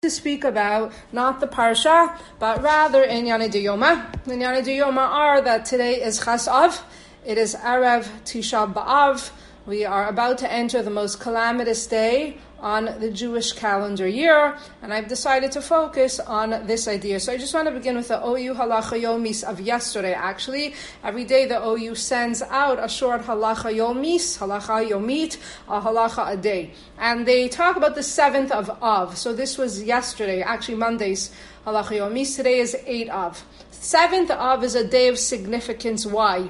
to speak about not the parsha, but rather in Yana Diyoma. The Yana Diyoma are that today is Chas Av, it is Erev Tisha B'Av. We are about to enter the most calamitous day on the Jewish calendar year, and I've decided to focus on this idea. So I just want to begin with the OU Halacha Yomis of yesterday. Actually, every day the OU sends out a short Halacha Yomis, Halacha Yomit, a Halacha a day. And they talk about the 7th of Av. So this was yesterday, actually Monday's Halacha Yomis. Today is 8 Av. 7th Av is a day of significance. Why?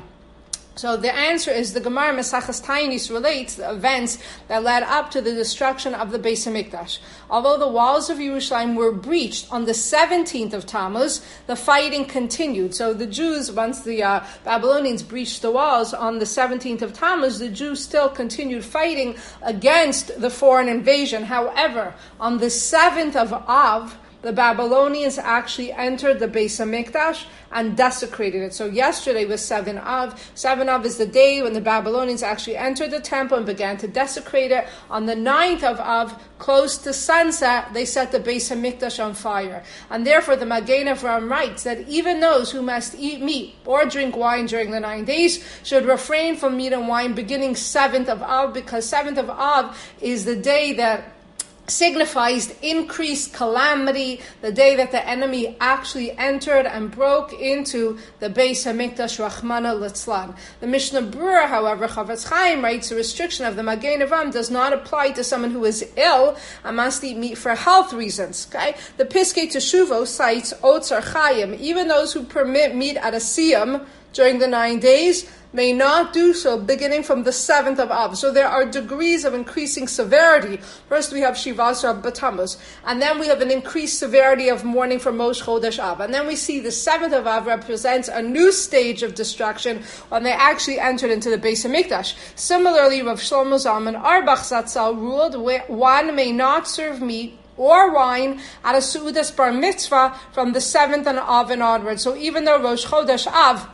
So the answer is the Gemara Maseches Taanis relates the events that led up to the destruction of the Beis Hamikdash. Although the walls of Yerushalayim were breached on the 17th of Tammuz, the fighting continued. So the Jews, once the Babylonians breached the walls on the 17th of Tammuz, the Jews still continued fighting against the foreign invasion. However, on the 7th of Av, the Babylonians actually entered the Beis Hamikdash and desecrated it. So yesterday was 7 Av. 7 Av is the day when the Babylonians actually entered the temple and began to desecrate it. On the 9th of Av, close to sunset, they set the Beis Hamikdash on fire. And therefore the Magen Avraham writes that even those who must eat meat or drink wine during the 9 days should refrain from meat and wine beginning 7th of Av, because 7th of Av is the day that signifies increased calamity, the day that the enemy actually entered and broke into the Beis Hamikdash, Rachmana Litzlan. The Mishnah Berurah, however, Chavetz Chaim writes, the restriction of the Magen Avraham does not apply to someone who is ill and must eat meat for health reasons. Okay, the Piskei Teshuvos cites Otzar Chaim. Even those who permit meat at a siyum during the 9 days may not do so beginning from the 7th of Av. So there are degrees of increasing severity. First we have Shivasar B'Tammuz, and then we have an increased severity of mourning for Moshe Chodesh Av. And then we see the 7th of Av represents a new stage of destruction when they actually entered into the Beis Hamikdash. Similarly, Rav Shlomo Zalman Auerbach Zatzal ruled one may not serve meat or wine at a Seudas Bar Mitzvah from the 7th of Av and onward. So even though Rosh Chodesh Av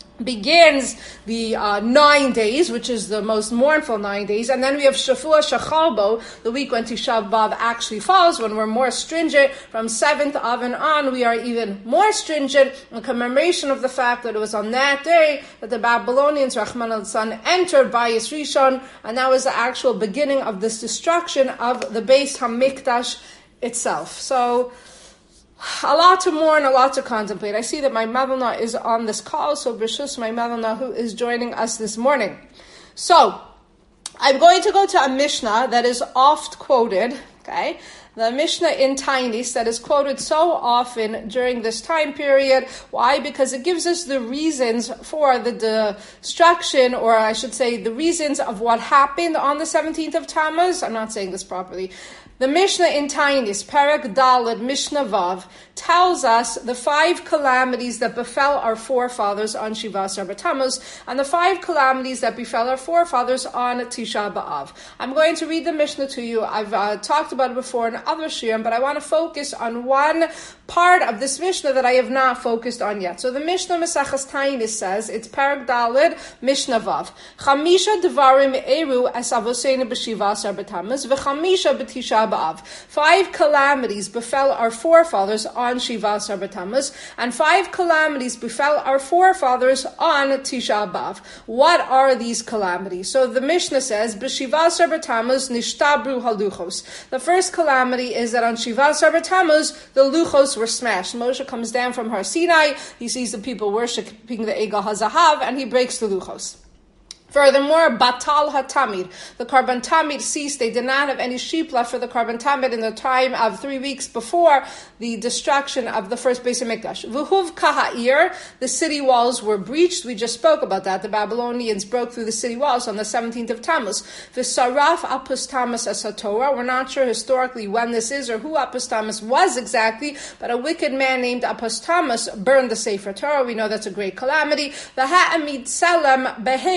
begins the 9 days, which is the most mournful 9 days, and then we have Shavua Shechalbo, the week when Tisha B'Av actually falls, when we're more stringent. From 7th Av and on, we are even more stringent in commemoration of the fact that it was on that day that the Babylonians, Rachmana Litzlan, entered Bayis Rishon, and that was the actual beginning of this destruction of the Beis Hamikdash itself. So a lot to mourn, a lot to contemplate. I see that my mother-in-law is on this call, so B'Shus, my mother-in-law, who is joining us this morning. So, I'm going to go to a Mishnah that is oft quoted, okay? The Mishnah in Taanis that is quoted so often during this time period. Why? Because it gives us the reasons for the destruction, or I should say the reasons of what happened on the 17th of Tammuz. I'm not saying this properly. The Mishnah in Taanis, Perek Daled, Mishnah Vav, tells us the 5 calamities that befell our forefathers on Shivasar B'Tammuz, and the 5 calamities that befell our forefathers on Tisha B'Av. I'm going to read the Mishnah to you. I've talked about it before in other shiurim, but I want to focus on one part of this Mishnah that I have not focused on yet. So the Mishnah Maseches Taanis says, it's Perek Daled, Mishnah Vav. Chamisha Devarim Eru Es Avoseinu B'Shivasar B'Tammuz, V'chamisha B'Tisha B'Av. 5 calamities befell our forefathers on Shivasar B'Tammuz, and 5 calamities befell our forefathers on Tisha B'Av. What are these calamities? So the Mishnah says, B'Shivasar B'Tammuz Nishtabru Haluchos. The first calamity is that on Shivasar B'Tammuz, the Luchos were smashed. Moshe comes down from Har Sinai, he sees the people worshipping the Egel HaZahav, and he breaks the Luchos. Furthermore, Batal HaTamid, the Karban Tamid ceased. They did not have any sheep left for the Karban Tamid in the time of 3 weeks before the destruction of the first Beis Hamikdash. V'huv Kaha'ir, the city walls were breached. We just spoke about that. The Babylonians broke through the city walls on the 17th of Tammuz. V'saraf Apostamus Asatorah. We're not sure historically when this is or who Apostamus was exactly, but a wicked man named Apostamus burned the Sefer Torah. We know that's a great calamity. The Ha'amid Selem Behechal,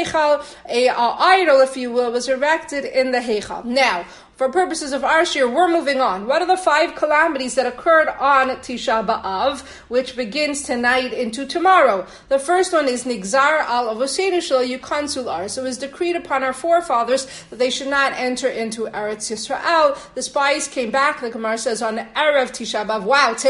a idol, if you will, was erected in the Heichal. Now, for purposes of our shir, we're moving on. What are the 5 calamities that occurred on Tisha B'Av, which begins tonight into tomorrow? The first one is Nigzar al Avosenu shel Yukansul Ar. So it was decreed upon our forefathers that they should not enter into Eretz Yisrael. The spies came back, the Gemara says, on Erev Tisha B'Av.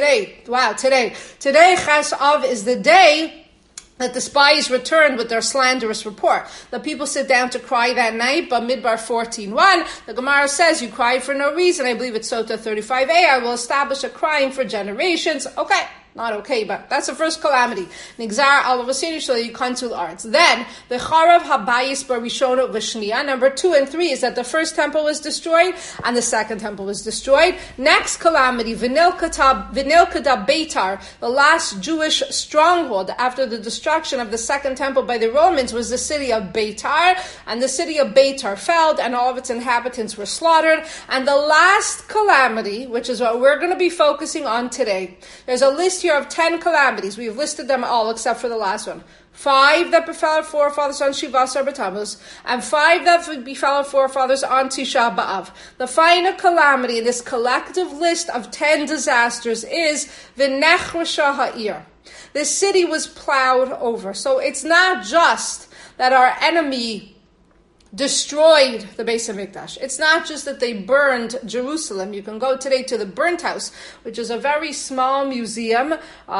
Today Chas Av is the day that the spies returned with their slanderous report. The people sit down to cry that night, but Midbar 14:1, the Gemara says, you cried for no reason. I believe it's Sota 35a. I will establish a crying for generations. Okay. Not okay, but that's the first calamity. Nigzar al Avosenu shel Yukansul Arts. Then, the Charav Habayis Barishona Vishniya. Number 2 and 3 is that the first temple was destroyed and the second temple was destroyed. Next calamity, Vinilkada Beitar, the last Jewish stronghold after the destruction of the second temple by the Romans, was the city of Beitar, and the city of Beitar fell, and all of its inhabitants were slaughtered. And the last calamity, which is what we're going to be focusing on today, there's a list here of 10 calamities. We've listed them all except for the last one. 5 that befell our forefathers on Shivasar B'Tammuz, and 5 that befell our forefathers on Tisha B'Av. The final calamity in this collective list of 10 disasters is V'nechrasha ha'ir. This city was plowed over. So it's not just that our enemy destroyed the Beis HaMikdash. It's not just that they burned Jerusalem. You can go today to the Burnt House, which is a very small museum.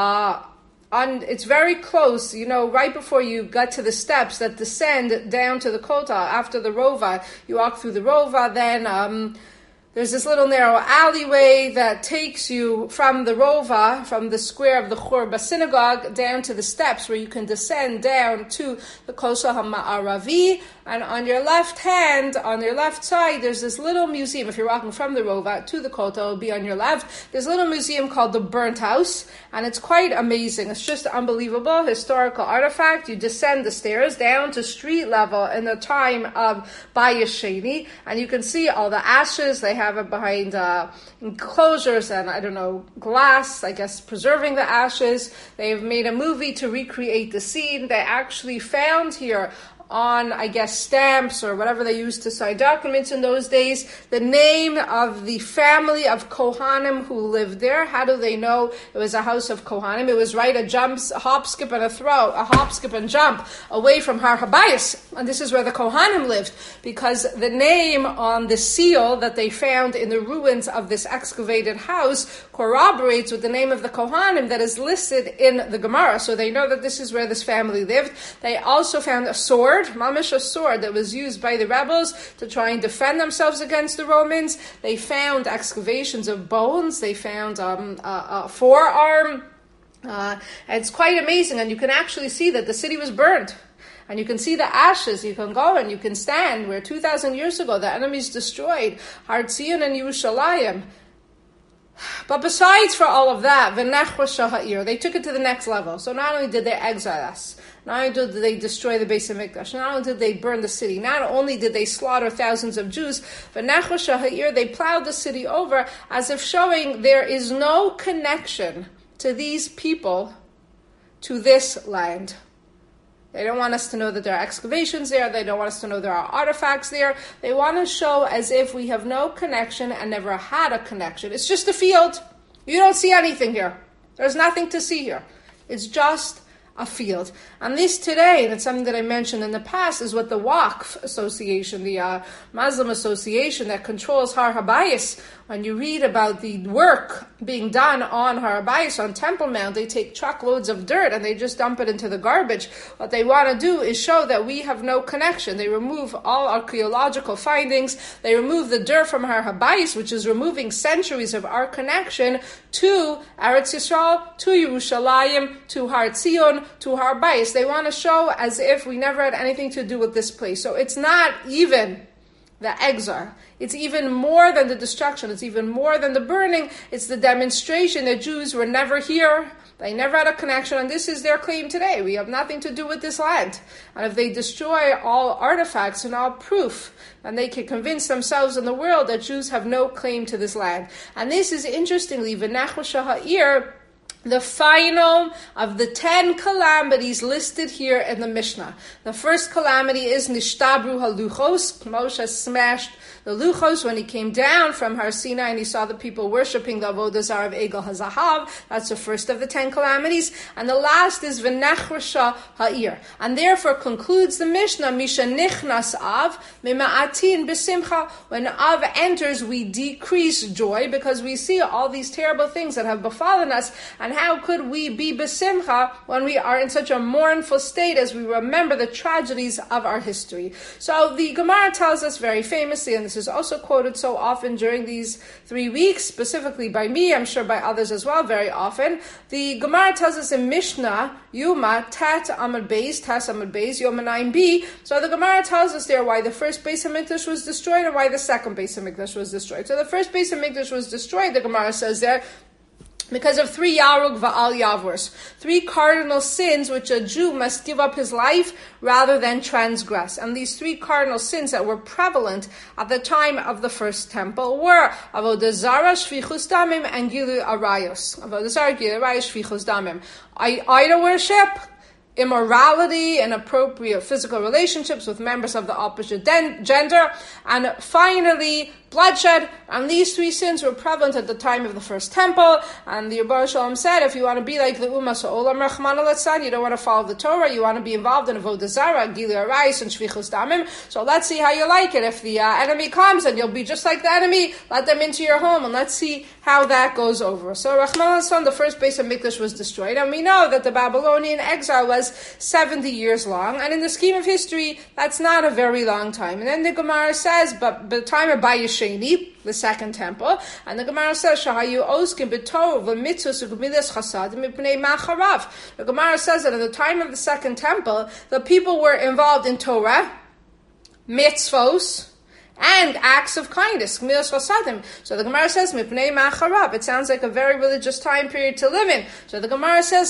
It's very close, right before you get to the steps that descend down to the Kotel. After the Rova, you walk through the Rova, then there's this little narrow alleyway that takes you from the Rova, from the square of the Churba synagogue, down to the steps where you can descend down to the Kosel HaMa'aravi. And on your left hand, on your left side, there's this little museum. If you're walking from the Rova to the Kotel, it'll be on your left. There's a little museum called the Burnt House, and it's quite amazing. It's just unbelievable historical artifact. You descend the stairs down to street level in the time of Bayis Sheni, and you can see all the ashes. They have it behind enclosures and, glass, I guess, preserving the ashes. They've made a movie to recreate the scene. They actually found here on, I guess, stamps or whatever they used to sign documents in those days, the name of the family of Kohanim who lived there. How do they know it was a house of Kohanim? It was a hop, skip, and jump away from Har Habayis. And this is where the Kohanim lived, because the name on the seal that they found in the ruins of this excavated house corroborates with the name of the Kohanim that is listed in the Gemara. So they know that this is where this family lived. They also found a sword, mamish a sword, that was used by the rebels to try and defend themselves against the Romans. They found excavations of bones. They found a forearm. It's quite amazing, and you can actually see that the city was burned. And you can see the ashes. You can go and you can stand where 2,000 years ago the enemies destroyed Har Tzion and Yerushalayim. But besides for all of that, V'nechrasha ha'ir, they took it to the next level. So not only did they exile us, not only did they destroy the Beis HaMikdash, not only did they burn the city, not only did they slaughter thousands of Jews, V'nechrasha ha'ir, they plowed the city over as if showing there is no connection to these people to this land. They don't want us to know that there are excavations there. They don't want us to know there are artifacts there. They want to show as if we have no connection and never had a connection. It's just a field. You don't see anything here. There's nothing to see here. It's just a field. And this today, and it's something that I mentioned in the past, is what the Waqf Association, the Muslim association that controls Har Habayis, when you read about the work being done on Har Habayis, on Temple Mount, they take truckloads of dirt and they just dump it into the garbage. What they want to do is show that we have no connection. They remove all archaeological findings. They remove the dirt from Har Habayis, which is removing centuries of our connection to Eretz Yisrael, to Yerushalayim, to Har Tzion, to Har Habayis. They want to show as if we never had anything to do with this place. So it's not even the exile. It's even more than the destruction. It's even more than the burning. It's the demonstration that Jews were never here. They never had a connection, and this is their claim today. We have nothing to do with this land. And if they destroy all artifacts and all proof, then they can convince themselves and the world that Jews have no claim to this land. And this is, interestingly, V'nechrasha ha'ir, the final of the 10 calamities listed here in the Mishnah. The first calamity is Nishtabru HaLuchos. Moshe smashed the Luchos when he came down from Har Sinai and he saw the people worshipping the Avodah Zarah of Egel HaZahav. That's the first of the 10 calamities. And the last is V'nechrasha Ha'ir. And therefore concludes the Mishnah, Misha Nichnas Av, Mima'atin B'simcha. When Av enters, we decrease joy because we see all these terrible things that have befallen us. And how could we be B'simcha when we are in such a mournful state as we remember the tragedies of our history? So the Gemara tells us very famously, and this is also quoted so often during these 3 weeks, specifically by me, I'm sure by others as well, very often. The Gemara tells us in Mishnah, Yuma, Tat Amud Beis, Tas Amud Beis, Yom 9b. So the Gemara tells us there why the first Beis HaMikdash was destroyed and why the second Beis HaMikdash was destroyed. So the first Beis HaMikdash was destroyed, the Gemara says there, because of 3 Yarug Va'al Yavors, 3 cardinal sins which a Jew must give up his life rather than transgress. And these 3 cardinal sins that were prevalent at the time of the first temple were Avodah Zarah, Shvichus Damim, and Gilu Arayos. Avodah Zarah, Gilu Arayos, Shvichus Damim. Idol worship, immorality, inappropriate physical relationships with members of the opposite gender, and finally bloodshed. And these 3 sins were prevalent at the time of the first temple. And the Rebbe Shalom said, if you want to be like the Ummah Sa'olam Rachmana Litzlan, you don't want to follow the Torah, you want to be involved in Avodah Zarah, Gilu Arayos, and Shvichus Damim. So let's see how you like it. If the enemy comes and you'll be just like the enemy, let them into your home and let's see how that goes over. So Rachmana Litzlan, the first Beis HaMikdash was destroyed, and we know that the Babylonian exile was 70 years long, and in the scheme of history, that's not a very long time. And then the Gemara says, but by the time of Bayesheni, the second temple, and the Gemara says, Shahayu Oskim B'Torah v'mitzvos u'gemilas chasadim mipnei macharav. The Gemara says that at the time of the second temple, the people were involved in Torah, mitzvos, and acts of kindness. So the Gemara says, Mipnei Macharab. It sounds like a very religious time period to live in. So the Gemara says,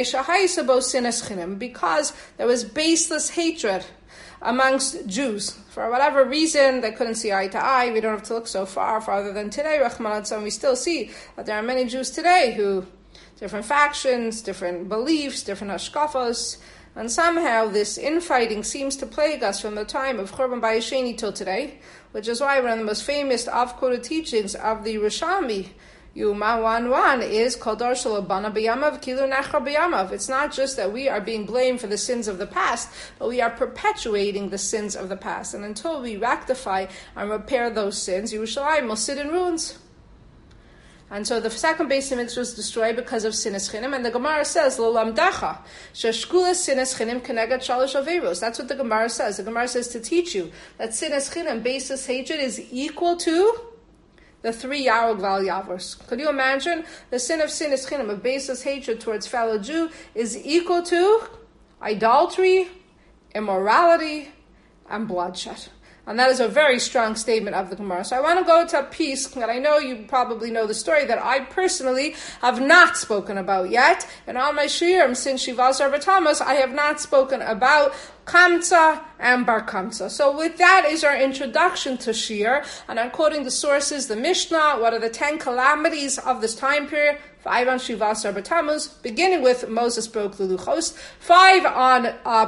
because there was baseless hatred amongst Jews. For whatever reason, they couldn't see eye to eye. We don't have to look so far farther than today, Rahman. We still see that there are many Jews today who, different factions, different beliefs, different hashkafos, and somehow this infighting seems to plague us from the time of Churban Bayesheni till today, which is why one of the most famous Av-quoted teachings of the Rishalmi, Yuma 1:1, is Kodar Shalabana B'yamav Kilu Nachra B'yamav. It's not just that we are being blamed for the sins of the past, but we are perpetuating the sins of the past. And until we rectify and repair those sins, Yerushalayim will sit in ruins. And so the second Beis HaMikdash was destroyed because of sinas chinim, and the Gemara says, Lo lamdacha, sheshkulas sinas chinim keneged shalosh averos. That's what the Gemara says. The Gemara says to teach you that sinas chinim, baseless hatred, is equal to the 3 Yarog Val Yavors. Could you imagine? The sin of sinas chinim, of baseless hatred towards fellow Jew, is equal to idolatry, immorality, and bloodshed. And that is a very strong statement of the Gemara. So I want to go to a piece that I know you probably know the story that I personally have not spoken about yet. And on my shiurim since Shivas Arba Tammuz, I have not spoken about Kamsa and Bar Kamsa. So with that is our introduction to Shir. And I'm quoting the sources, the Mishnah, what are the 10 calamities of this time period? 5 on Shivas Arba Tammuz, beginning with Moses broke the Luchos. 5 on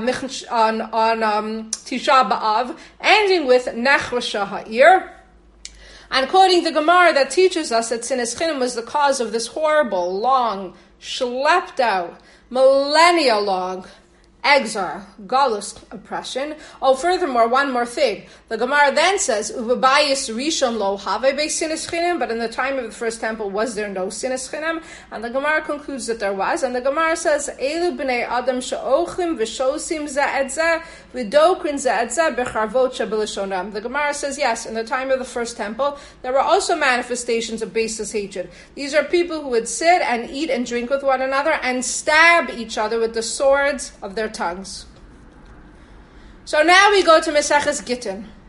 Tisha B'Av, ending with Nechrasha Ha'ir. And quoting the Gemara that teaches us that sinas chinim was the cause of this horrible, long, schlepped out, millennia long exile, galus, oppression. Oh, furthermore, one more thing. The Gemara then says, Uvabayis Rishon lo have beis sinas chinim, but in the time of the first temple, was there no sinas chinim? And the Gemara concludes that there was. And the Gemara says, Elu b'nei Adam she'ochim v'shosim zeh zeh v'dokrin zeh zeh b'charvot she'b'lishonam. The Gemara says, yes, in the time of the first temple, there were also manifestations of baseless hatred. These are people who would sit and eat and drink with one another and stab each other with the swords of their tongues. So now we go to Maseches Gittin.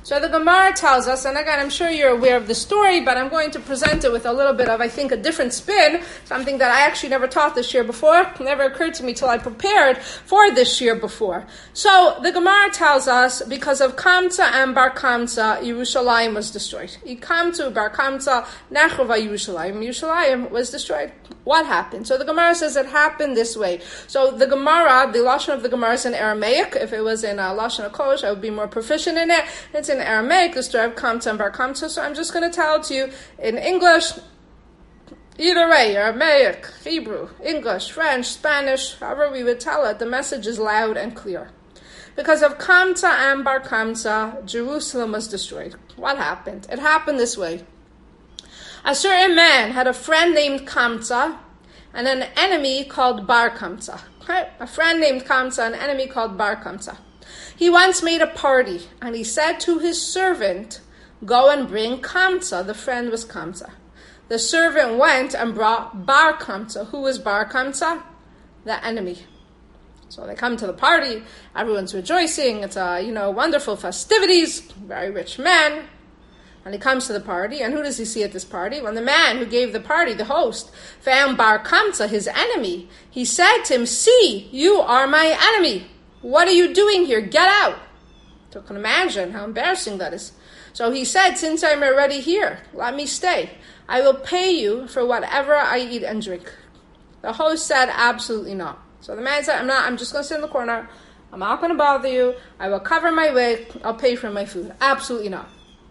So the Gemara tells us, and again, I'm sure you're aware of the story, but I'm going to present it with a little bit of, I think, a different spin, something that I actually never taught this year before. It never occurred to me till I prepared for this year before. So the Gemara tells us, because of Kamsa and Bar Kamsa, Yerushalayim was destroyed. Ikamtu Bar Kamsa, Nechova Yerushalayim. Yerushalayim was destroyed. What happened? So the Gemara says it happened this way. So the Gemara, the Lashon of the Gemara is in Aramaic. If it was in Lashon HaKodesh, I would be more proficient in it. It's in Aramaic, the story of Kamsa and Bar Kamsa. So I'm just going to tell it to you in English. Either way, Aramaic, Hebrew, English, French, Spanish, however we would tell it, the message is loud and clear. Because of Kamsa and Bar Kamsa, Jerusalem was destroyed. What happened? It happened this way. A certain man had a friend named Kamsa and an enemy called Bar Kamsa. Okay? A friend named Kamsa, an enemy called Bar Kamsa. He once made a party, and he said to his servant, "Go and bring Kamsa." The friend was Kamsa. The servant went and brought Bar Kamsa. Who was Bar Kamsa? The enemy. So they come to the party. Everyone's rejoicing. It's wonderful festivities. Very rich man. And he comes to the party, and who does he see at this party? When the man who gave the party, the host, found Bar Kamsa, his enemy, he said to him, "See, you are my enemy. What are you doing here? Get out." So you can imagine how embarrassing that is. So he said, "Since I'm already here, let me stay. I will pay you for whatever I eat and drink." The host said, "Absolutely not." So the man said, I'm just going to sit in the corner. I'm not going to bother you. I will cover my way. I'll pay for my food. Absolutely not.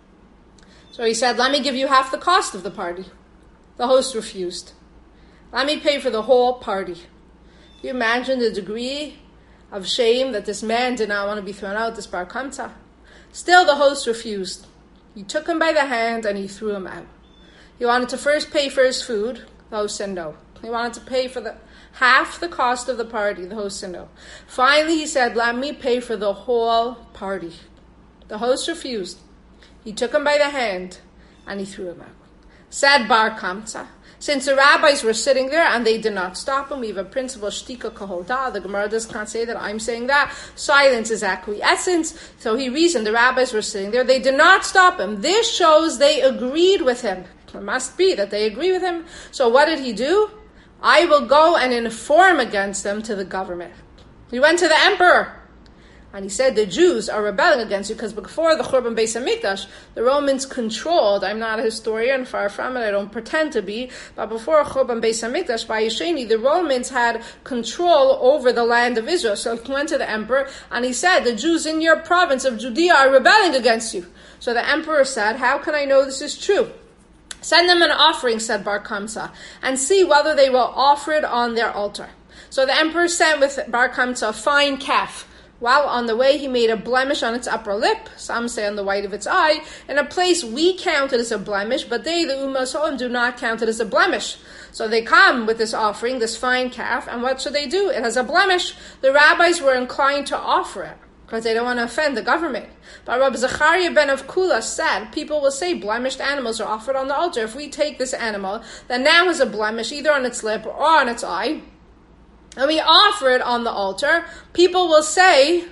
So he said, "Let me give you half the cost of the party." The host refused. "Let me pay for the whole party." Can you imagine the degree of shame that this man did not want to be thrown out, this Bar Kamsa? Still, the host refused. He took him by the hand and he threw him out. He wanted to first pay for his food. The host said no. He wanted to pay for half the cost of the party. The host said no. Finally, he said, "Let me pay for the whole party." The host refused. He took him by the hand and he threw him out. Said Bar Kamsa, since the rabbis were sitting there and they did not stop him, we have a principle, shtika kaholda. The Gemara can't say that I'm saying that. Silence is acquiescence. So he reasoned, the rabbis were sitting there. They did not stop him. This shows they agreed with him. It must be that they agree with him. So what did he do? "I will go and inform against them to the government." He went to the emperor. And he said, "The Jews are rebelling against you," because before the Churban Beis Hamikdash, the Romans controlled, I'm not a historian, far from it, I don't pretend to be, but before Churban Beis Hamikdash, by Yesheni, the Romans had control over the land of Israel. So he went to the emperor, and he said, "The Jews in your province of Judea are rebelling against you." So the emperor said, "How can I know this is true?" "Send them an offering," said Bar Kamsa, "and see whether they will offer it on their altar." So the emperor sent with Bar Kamsa a fine calf. While on the way, he made a blemish on its upper lip, some say on the white of its eye, in a place we count it as a blemish, but they, the Umas Ha'olam, do not count it as a blemish. So they come with this offering, this fine calf, and what should they do? It has a blemish. The rabbis were inclined to offer it, because they don't want to offend the government. But Rabbi Zechariah ben Avkula said, people will say blemished animals are offered on the altar. If we take this animal that now has a blemish, either on its lip or on its eye, and we offer it on the altar, people will say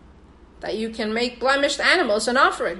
that you can make blemished animals an offering.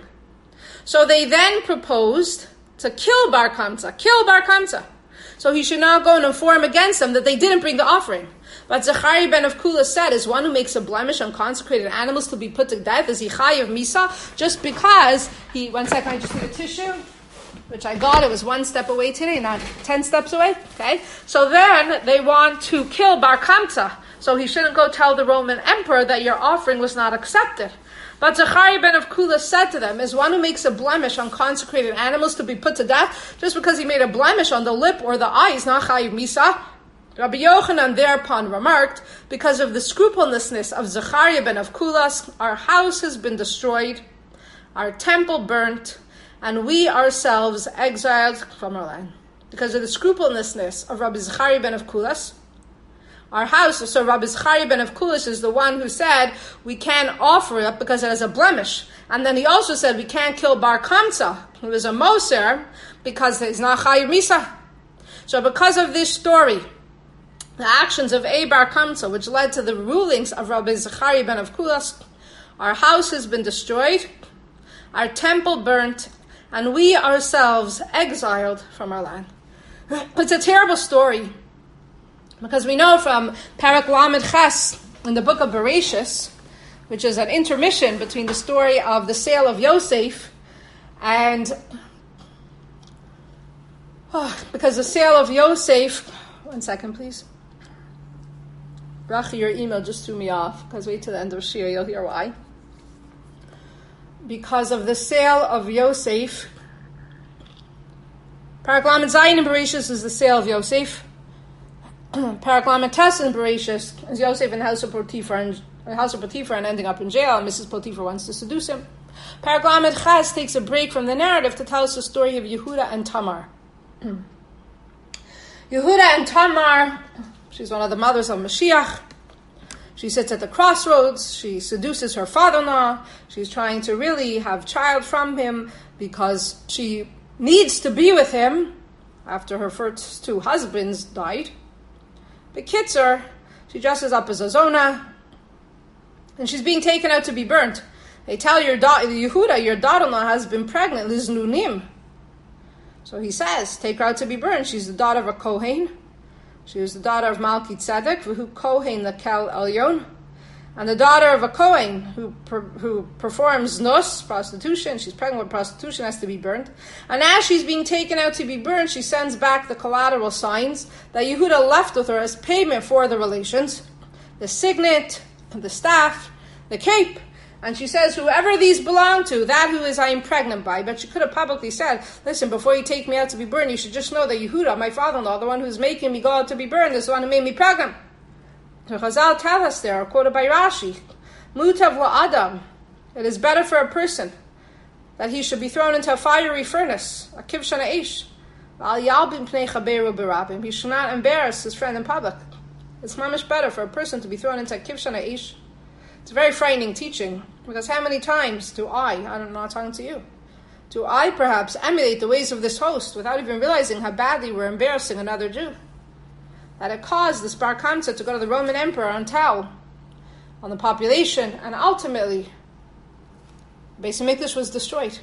So they then proposed to kill Bar Kamsa. Kill Bar Kamsa. So he should not go and inform against them that they didn't bring the offering. But Zechariah ben Avkula said, is one who makes a blemish on consecrated animals to be put to death? Is he chayav misa? Just because he... One second, I just need a tissue. Which I got, it was 1 step away today, not 10 steps away. Okay, so then they want to kill Bar Kamsa. So he shouldn't go tell the Roman emperor that your offering was not accepted. But Zechariah ben Avkula said to them, is one who makes a blemish on consecrated animals to be put to death, just because he made a blemish on the lip or the eye, is not chayiv misa? Rabbi Yochanan thereupon remarked, because of the scrupulousness of Zechariah ben Avkula, our house has been destroyed, our temple burnt, and we ourselves exiled from our land. Because of the scrupulousness of Rabbi Zechariah ben Avkula, our house, so Rabbi Zechariah ben Avkula is the one who said we can't offer it because it has a blemish. And then he also said we can't kill Bar Kamsa, who is a Moser, because he's not chayiv misa. So because of this story, the actions of Bar Kamsa, which led to the rulings of Rabbi Zechariah ben Avkula, our house has been destroyed, our temple burnt, and we ourselves exiled from our land. It's a terrible story, because we know from Parak Lamed Ches in the book of Bereshis, which is an intermission between the story of the sale of Yosef and because the sale of Yosef, one second please. Rachi, your email just threw me off, because wait till the end of Shia, you'll hear why. Because of the sale of Yosef, Parak Lamed Zayin in Bereshis is the sale of Yosef. Parak Lamed Tes in Bereshis is Yosef in the house of Potiphar and ending up in jail, and Mrs. Potiphar wants to seduce him. Parak Lamed Ches takes a break from the narrative to tell us the story of Yehuda and Tamar. Yehuda and Tamar, she's one of the mothers of Mashiach. She sits at the crossroads. She seduces her father-in-law. She's trying to really have child from him because she needs to be with him after her first two husbands died. Bekitzer, she dresses up as a Zona, and she's being taken out to be burnt. They tell Yehuda, your daughter-in-law has been pregnant, Liznunim. So he says, take her out to be burned. She's the daughter of a Kohen. She was the daughter of Malki Tzedek, who Kohen Lakel Elyon, and the daughter of a Kohen who performs nus, prostitution. She's pregnant with prostitution, has to be burned. And as she's being taken out to be burned, she sends back the collateral signs that Yehuda left with her as payment for the relations: the signet, the staff, the cape. And she says, whoever these belong to, that who is I am pregnant by. But she could have publicly said, listen, before you take me out to be burned, you should just know that Yehuda, my father-in-law, the one who's making me go out to be burned, is the one who made me pregnant. So Chazal tell us there, quoted by Rashi, Mutav la'adam, it is better for a person that he should be thrown into a fiery furnace, a kivshan eish. Al yalbim pnei chaberu berabim. He should not embarrass his friend in public. It's much better for a person to be thrown into a kivshan eish. It's a very frightening teaching, because how many times do I'm not talking to you, do I perhaps emulate the ways of this host without even realizing how badly we're embarrassing another Jew? That it caused this Bar Kamsa to go to the Roman Emperor and tell on the population, and ultimately, Beis HaMikdash was destroyed.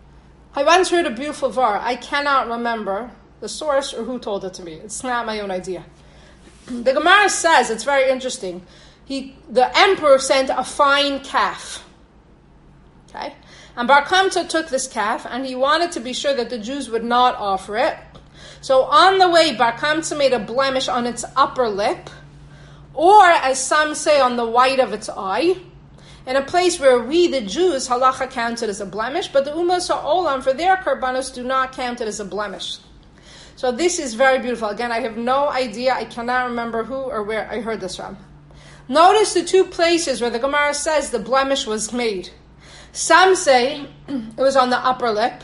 I once heard a beautiful var. I cannot remember the source or who told it to me. It's not my own idea. The Gemara says, it's very interesting, the emperor sent a fine calf. Okay? And Bar Kamsa took this calf, and he wanted to be sure that the Jews would not offer it. So on the way, Bar Kamsa made a blemish on its upper lip, or as some say, on the white of its eye, in a place where we, the Jews, halacha counted as a blemish, but the Umas HaOlam, for their karbanos, do not count it as a blemish. So this is very beautiful. Again, I have no idea, I cannot remember who or where I heard this from. Notice the two places where the Gemara says the blemish was made. Some say it was on the upper lip.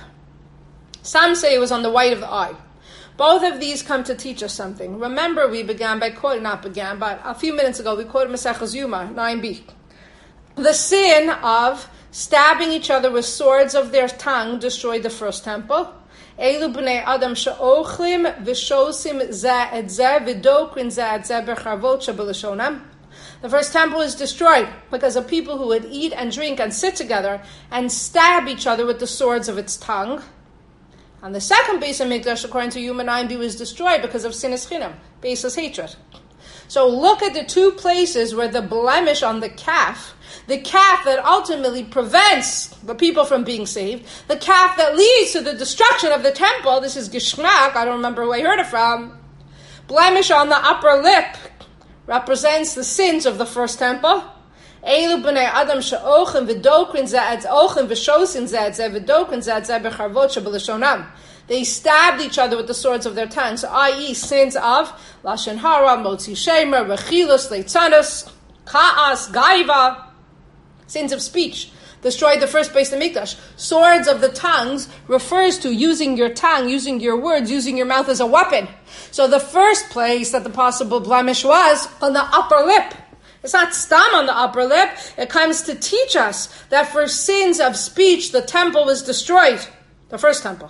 Some say it was on the white of the eye. Both of these come to teach us something. Remember, we began by quoting, but a few minutes ago, we quoted Maseches Yuma, 9b. The sin of stabbing each other with swords of their tongue destroyed the first temple. Elu b'nei adam she'ochlim v'shosim zeh et zeh v'dokrin zeh et zeh b'charvot she'b'lashonam. The first temple is destroyed because of people who would eat and drink and sit together and stab each other with the swords of its tongue. And the second Beis HaMikdash, according to Yuma 9b, was destroyed because of sinas chinam, baseless hatred. So look at the two places where the blemish on the calf that ultimately prevents the people from being saved, the calf that leads to the destruction of the temple, this is Gishmak, I don't remember who I heard it from, blemish on the upper lip represents the sins of the first temple. Elu b'nei adam she'ochem v'dokrin zeh ochem v'shosin zeh v'dokrin zeh b'charvot she'b'lashonam. They stabbed each other with the swords of their tongues, i.e. sins of lashon hara, motzi shemer, rechilus, leitzanus, ka'as, gaiva, sins of speech. Destroyed the first Beis HaMikdash. Swords of the tongues refers to using your tongue, using your words, using your mouth as a weapon. So the first place that the possible blemish was on the upper lip. It's not stam on the upper lip. It comes to teach us that for sins of speech, the temple was destroyed. The first temple.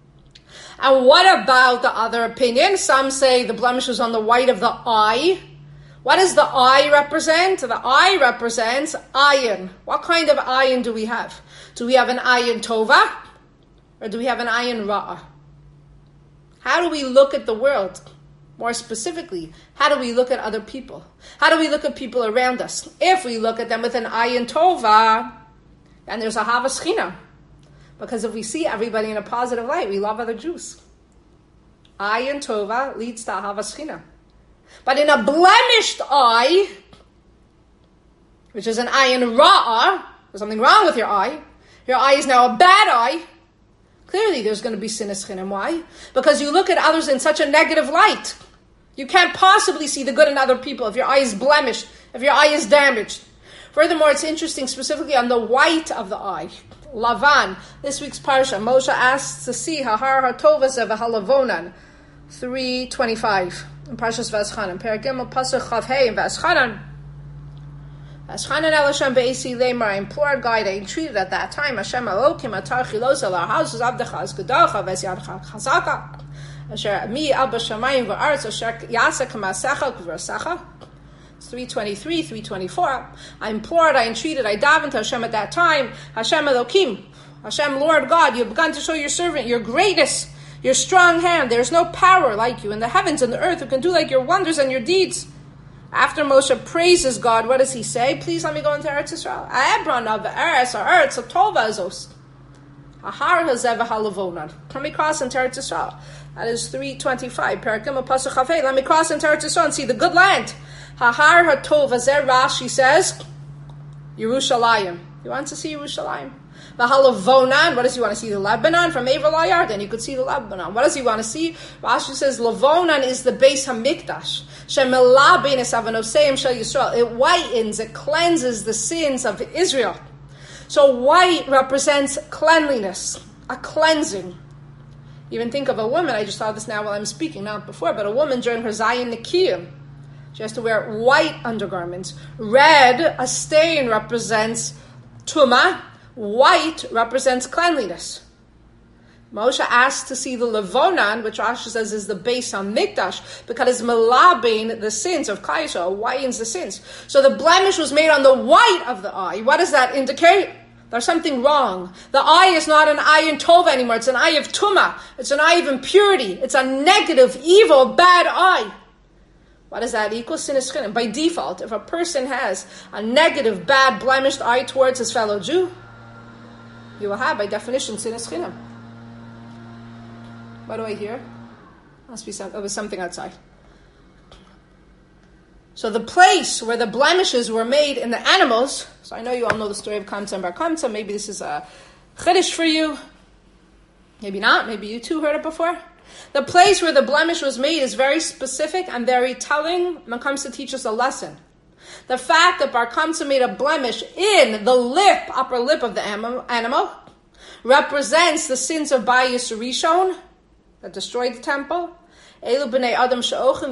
And what about the other opinion? Some say the blemish was on the white of the eye. What does the eye represent? The eye represents iron. What kind of iron do we have? Do we have an ayin tova? Or do we have an ayin ra'ah? How do we look at the world? More specifically, how do we look at other people? How do we look at people around us? If we look at them with an ayin tova, then there's a havas china. Because if we see everybody in a positive light, we love other Jews. Ayin tova leads to havas china. But in a blemished eye, which is an ayin ra'ah, there's something wrong with your eye is now a bad eye, clearly there's going to be sinas chinam. Why? Because you look at others in such a negative light. You can't possibly see the good in other people if your eye is blemished, if your eye is damaged. Furthermore, it's interesting specifically on the white of the eye. Lavan, this week's parsha, Moshe asks to see Hahar HaTovas of Halavonan, 3:25, in Parshas V'aschanan, Peragim Pasuk Chav Hey in V'aschanan. V'aschanan El Hashem Be'esi Lemar, I implored God, I entreated at that time, Hashem Elokim Atar Chilos El Ha'houses Abdecha Az Gedacha V'ez Yadcha Chazaka, Asher Mi Abba Shamayim V'aretz Asher Yasa K'masecha K'v'rasecha. 3:23, 3:24. I implored, I entreated, I davened to Hashem at that time. Hashem Elokim, Hashem Lord God, you've begun to show your servant your greatness, your strong hand. There's no power like you in the heavens and the earth who can do like your wonders and your deeds. After Moshe praises God, what does he say? Please let me go into Eretz Yisrael. Let me cross into Eretz Yisrael. That is 3:25. Let me cross into Eretz Yisrael and see the good land. Hahar HaTov, Azer Rashi says, Yerushalayim. You want to see Yerushalayim? Vahalavonan, what does he want to see? The Lebanon from Ever Yarden. You could see the Lebanon. What does he want to see? Rashi says, Lavonan is the Beis Hamikdash. Shemelabin es avanoseim shel Yisrael. It whitens, it cleanses the sins of Israel. So white represents cleanliness, a cleansing. Even think of a woman, I just saw this now while I'm speaking, not before, but a woman during her Zayin Nikiyah, she has to wear white undergarments. Red, a stain, represents Tumah. White represents cleanliness. Moshe asked to see the Levonan, which Rashi says is the Beis Hamikdash, because it's melabin the sins of Klal Yisrael, whitens the sins. So the blemish was made on the white of the eye. What does that indicate? There's something wrong. The eye is not an ayin tova anymore. It's an eye of Tumah. It's an eye of impurity. It's a negative, evil, bad eye. What does that equal? Sinas chinam. By default, if a person has a negative, bad, blemished eye towards his fellow Jew, you will have, by definition, sinas chinam. What do I hear? Must be it was something outside. So the place where the blemishes were made in the animals, so I know you all know the story of Kamsa and Bar Kamsa, maybe this is a chiddush for you, maybe not, maybe you too heard it before. The place where the blemish was made is very specific and very telling when it comes to teach us a lesson. The fact that Bar Kamsa made a blemish in the lip, upper lip of the animal, represents the sins of Bayis Rishon that destroyed the temple. The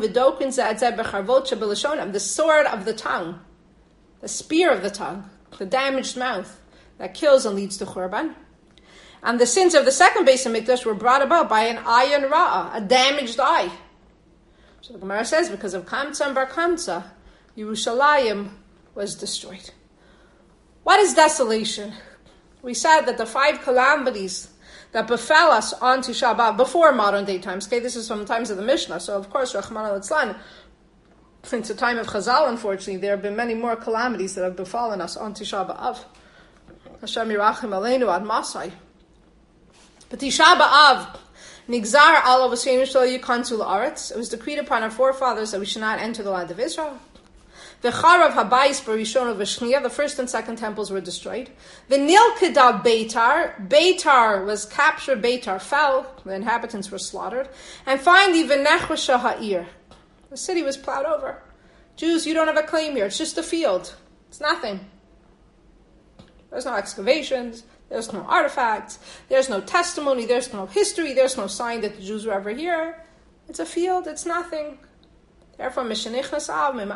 sword of the tongue, the spear of the tongue, the damaged mouth that kills and leads to Churban. And the sins of the second Beis Hamikdash were brought about by an ayin ra'ah, a damaged eye. So the Gemara says, because of Kamsa and Bar Kamsa, Yerushalayim was destroyed. What is desolation? We said that the 5 calamities that befell us on Tisha B'Av before modern day times. Okay, this is from the times of the Mishnah. So of course, Rachmana litzlan, since the time of Chazal, unfortunately, there have been many more calamities that have befallen us on Tisha B'Av. Hashem yirachim aleinu ad masai. But Tisha B'Av, nigzar alav v'seinu shelo yikanzu la'aretz. It was decreed upon our forefathers that we should not enter the land of Israel. V'charav habayis b'rishon v'shniya, the first and second temples were destroyed. V'nilkeda Beitar, Beitar was captured, Beitar fell, the inhabitants were slaughtered. And finally, v'nechresha ha'ir, the city was plowed over. Jews, you don't have a claim here, it's just a field. It's nothing. There's no excavations, there's no artifacts, there's no testimony, there's no history, there's no sign that the Jews were ever here. It's a field, it's nothing. Therefore, when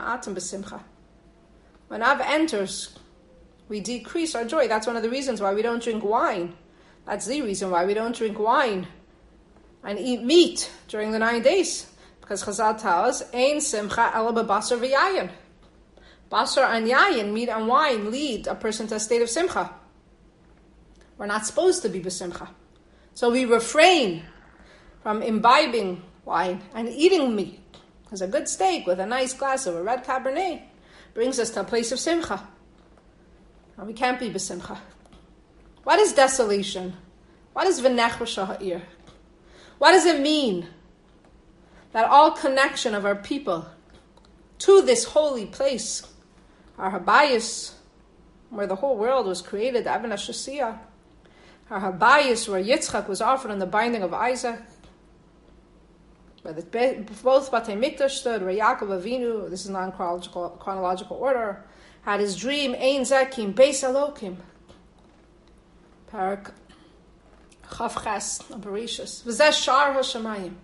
Av enters, we decrease our joy. That's one of the reasons why we don't drink wine. That's the reason why we don't drink wine and eat meat during the 9 days. Because Chazal tells us, Ein simcha ela b'basar v'yayin. Basar and yayin, meat and wine, lead a person to a state of simcha. We're not supposed to be b'simcha. So we refrain from imbibing wine and eating meat. Because a good steak with a nice glass of a red Cabernet brings us to a place of simcha. And we can't be b'simcha. What is desolation? What is v'nech b'shaha'ir? What does it mean that all connection of our people to this holy place, our Habayis, where the whole world was created, Avon HaShasiyah, our Habayis, where Yitzchak was offered on the binding of Isaac, where both Batei Mikdash stood, where Yaakov Avinu, this is non-chronological order, had his dream, Ein Zekim, Beis Elokim, Parak Chav Ches, Bereshis, V'zeh Shar HaShamayim.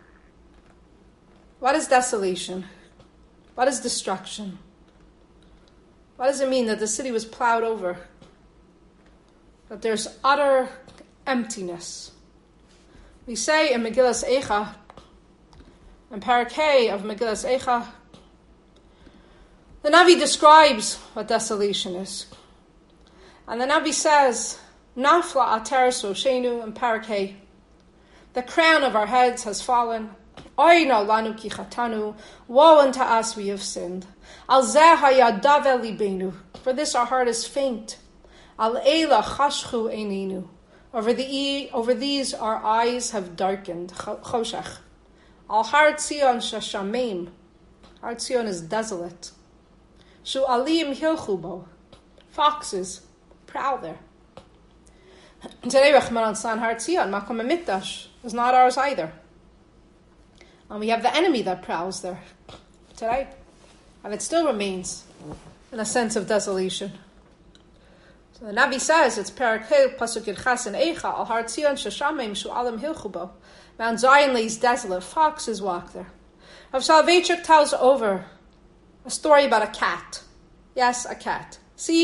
What is desolation? What is destruction? What does it mean that the city was plowed over? That there's utter emptiness. We say in Megillas Eicha, in Parakeh of Megillas Eicha, the Navi describes what desolation is. And the Navi says, Nafla ateres roshenu, in Parakeh, the crown of our heads has fallen. Oyna lanu ki chatanu, woe unto us, we have sinned. Al zeh hayadav el libenu, for this our heart is faint. Al eila chashchu eininu, over these our eyes have darkened. Choshech. Al har tzion shashamim, har tzion is desolate. Shu alim hilchu bo, foxes prowl there. Today, Rachman al-San, har tzion, makom mikdash, is not ours either. And we have the enemy that prowls there today. And it still remains in a sense of desolation. So the Navi says, it's Parakeh, Pasuk Yirchas and Eicha, Al Har Tzion Shashamim Shu'alim Hilchubo. Mount Zion lays desolate, foxes walk there. Rav Soloveitchik tells over a story about a cat. Yes, a cat.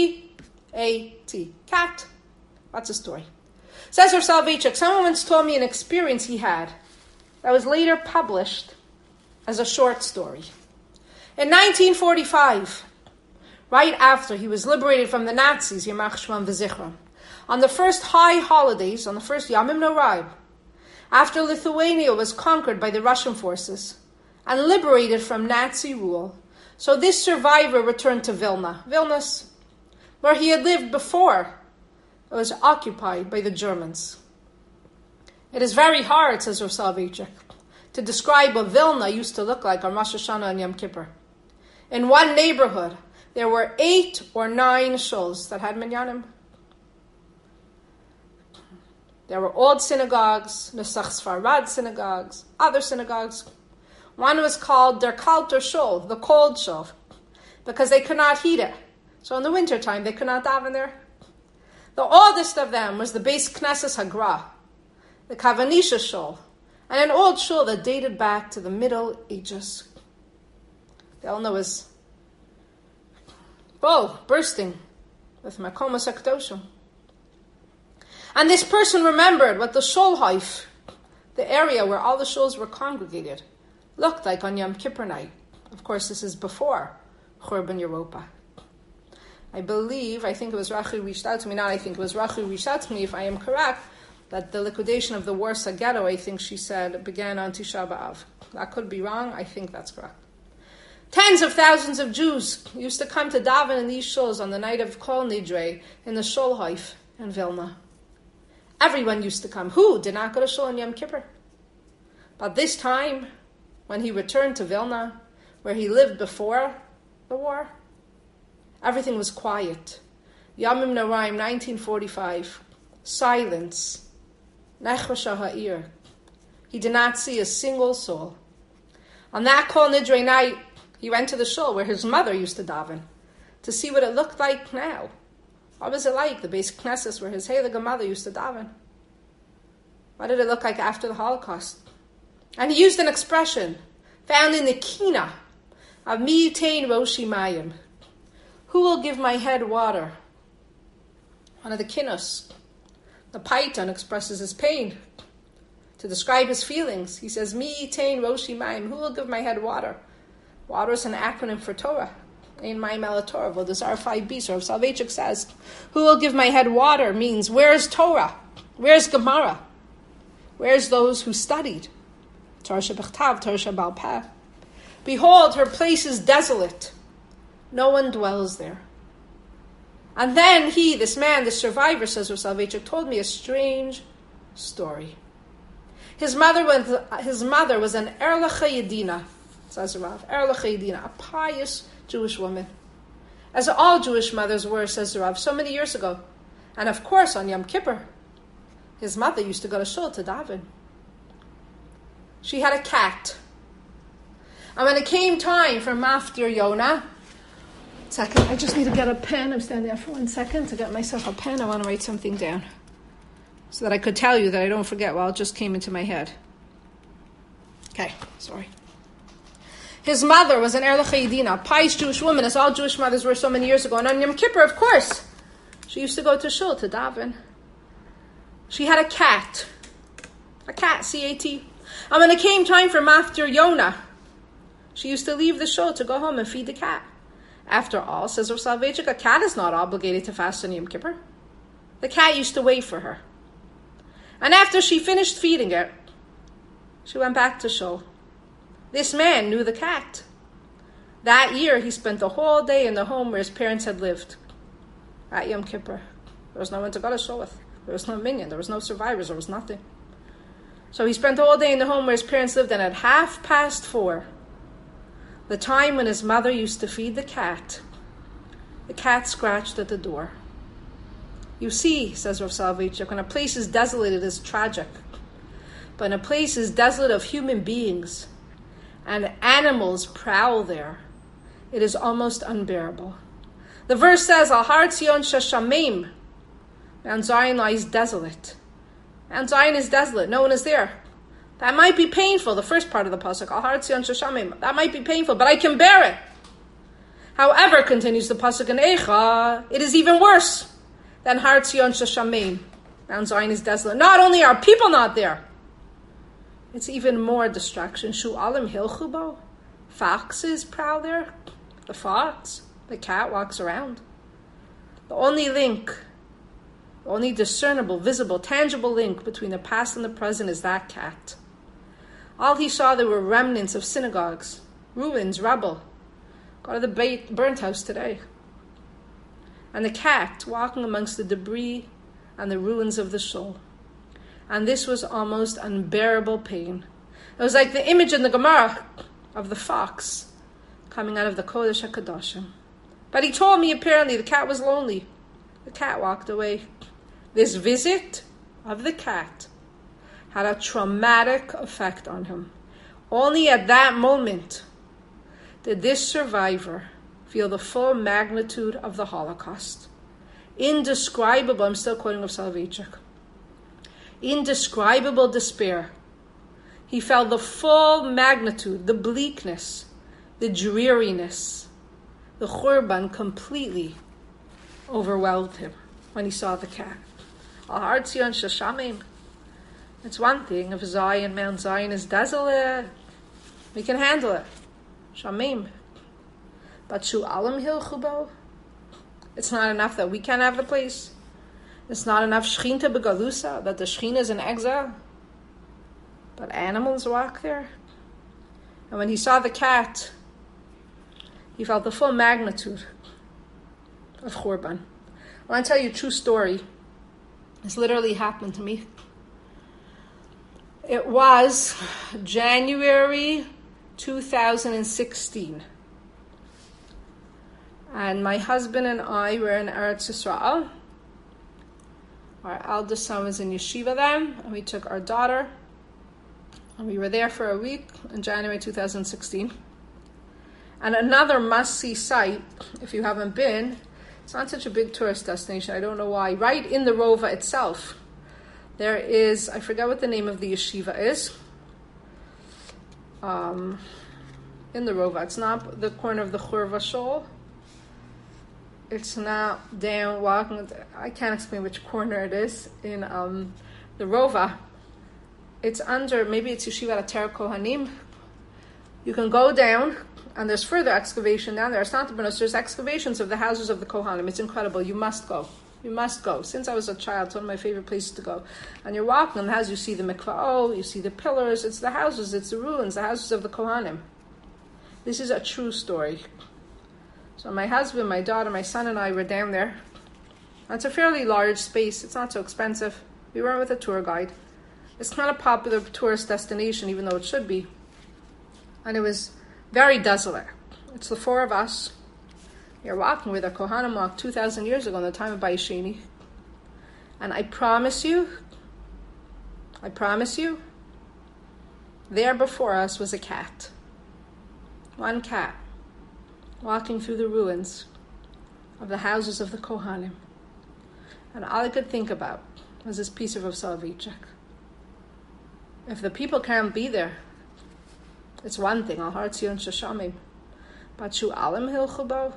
C-A-T. Cat. What's a story? Says Rav Soloveitchik, someone once told me an experience he had that was later published as a short story. In 1945, right after he was liberated from the Nazis, Yamach Shmam V'Zichron, on the first high holidays, on the first Yamim Noraim, after Lithuania was conquered by the Russian forces and liberated from Nazi rule, so this survivor returned to Vilnius, where he had lived before it was occupied by the Germans. It is very hard, says Rav Soloveitchik, to describe what Vilna used to look like on Rosh Hashanah and Yom Kippur. In one neighborhood, there were 8 or 9 shuls that had minyanim. There were old synagogues, Nusach Sfarad synagogues, other synagogues. One was called Der Kalter Shul, the cold shul, because they could not heat it. So in the wintertime, they could not daven there. The oldest of them was the Beis Knesses Hagra, the Kavanisha Shul, and an old shul that dated back to the Middle Ages. The Elna was bursting with Makomas HaKadoshim. And this person remembered what the shul haif, the area where all the shuls were congregated, looked like on Yom Kippur night. Of course, this is before Churban Europa. I think it was Rachi reached out to me, Rachi reached out to me, if I am correct, that the liquidation of the Warsaw Ghetto, I think she said, began on Tisha B'Av. That could be wrong. I think that's correct. Tens of thousands of Jews used to come to daven in these shuls on the night of Kol Nidre in the Shul Haif in Vilna. Everyone used to come. Who did not go to shul in Yom Kippur? But this time, when he returned to Vilna, where he lived before the war, everything was quiet. Yamim Noraim, 1945. Silence. Nechvasha ha'ir. He did not see a single soul. On that Kol Nidre night, he went to the shul where his mother used to daven to see what it looked like now. What was it like, the Beis Knesses where his heilige mother used to daven? What did it look like after the Holocaust? And he used an expression found in the Kina of Mi Tein Roshi Mayim. Who will give my head water? One of the Kinos. The Paitan expresses his pain. To describe his feelings, he says, Mi Tein Roshi Mayim. Who will give my head water? Water is an acronym for Torah. In my Torah, well, this R5b, so Rav Soloveitchik says, who will give my head water means, where's Torah? Where's Gemara? Where's those who studied? Torah shebechtav, Torah shebal peh. Behold, her place is desolate. No one dwells there. And then he, this man, this survivor, says Rav Soloveitchik, told me a strange story. His mother was an Erlecha Yedina, says Rav, Erlecha Yedina, a pious Jewish woman. As all Jewish mothers were, says Rav, so many years ago. And of course, on Yom Kippur, his mother used to go to shul to daven. She had a cat. And when it came time for Maftir Yonah, second, I just need to get a pen. I'm standing there for 1 second to get myself a pen. I want to write something down so that I could tell you that I don't forget while it just came into my head. Okay, sorry. His mother was an Erlecha Yedina, a pious Jewish woman, as all Jewish mothers were so many years ago. And on Yom Kippur, of course, she used to go to shul to daven. She had a cat, C-A-T. And when it came time for Maftir Yonah, she used to leave the shul to go home and feed the cat. After all, says Rav Soloveitchik, a cat is not obligated to fast on Yom Kippur. The cat used to wait for her. And after she finished feeding it, she went back to shul. This man knew the cat. That year, he spent the whole day in the home where his parents had lived. At Yom Kippur. There was no one to go to shul with. There was no minyan. There was no survivors. There was nothing. So he spent the whole day in the home where his parents lived, and at 4:30, the time when his mother used to feed the cat scratched at the door. You see, says Rav Soloveitchik, when a place is desolate, it is tragic. But when a place is desolate of human beings and animals prowl there, it is almost unbearable. The verse says, Al Har Tzion Sheshamim, Mount Zion lies desolate. Mount Zion is desolate. No one is there. That might be painful, the first part of the pasuk, Al Har Tzion Sheshamim. That might be painful, but I can bear it. However, continues the pasuk in Eicha, it is even worse than Har Tzion Sheshamim. Mount Zion is desolate. Not only are people not there, it's even more distraction. Shu'alim hilchubo. Foxes prowl there. The fox, the cat walks around. The only link, the only discernible, visible, tangible link between the past and the present is that cat. All he saw there were remnants of synagogues, ruins, rubble. Go to the burnt house today. And the cat walking amongst the debris and the ruins of the shul. And this was almost unbearable pain. It was like the image in the Gemara of the fox coming out of the Kodesh HaKadoshim. But he told me apparently the cat was lonely. The cat walked away. This visit of the cat had a traumatic effect on him. Only at that moment did this survivor feel the full magnitude of the Holocaust. Indescribable, I'm still quoting Rav Soloveitchik. Indescribable despair. He felt the full magnitude, the bleakness, the dreariness. The Churban completely overwhelmed him when he saw the cat. Al Har Tzion Sheshamim. It's one thing if Zion, Mount Zion is desolate. We can handle it. Shamim. But Shu'alim hilchubo. It's not enough that we can't have the place. It's not enough Shechinta begalusa, that the Shechina is in exile. But animals walk there. And when he saw the cat, he felt the full magnitude of Churban. I want to tell you a true story. This literally happened to me. It was January 2016. And my husband and I were in Eretz Yisrael. Our eldest son was in yeshiva then, and we took our daughter. And we were there for a week in January 2016. And another must-see site, if you haven't been, it's not such a big tourist destination, I don't know why. Right in the Rova itself, there is, I forget what the name of the yeshiva is. In the Rova, it's not the corner of the Churva Shul. It's not down walking, I can't explain which corner it is in the Rova. It's under, maybe it's Yeshiva Ater Kohanim. You can go down And there's further excavation down there. There's excavations of the houses of the Kohanim. It's incredible. You must go. You must go. Since I was a child, it's one of my favorite places to go. And you're walking in the house, you see the mikvah, you see the pillars. It's the houses, it's the ruins, the houses of the Kohanim. This is a true story. So my husband, my daughter, my son and I were down there. It's a fairly large space. It's not so expensive. We weren't with a tour guide. It's not a popular tourist destination, even though it should be. And it was very desolate. It's the four of us. You're walking with a Kohanim walk 2,000 years ago in the time of Bayesheni. And I promise you, there before us was a cat. One cat, walking through the ruins of the houses of the Kohanim. And all I could think about was this piece of Rav Soloveitchik. If the people can't be there, it's one thing, Al Har Tzion Shoshamim. But Shu Alim Hilchubo,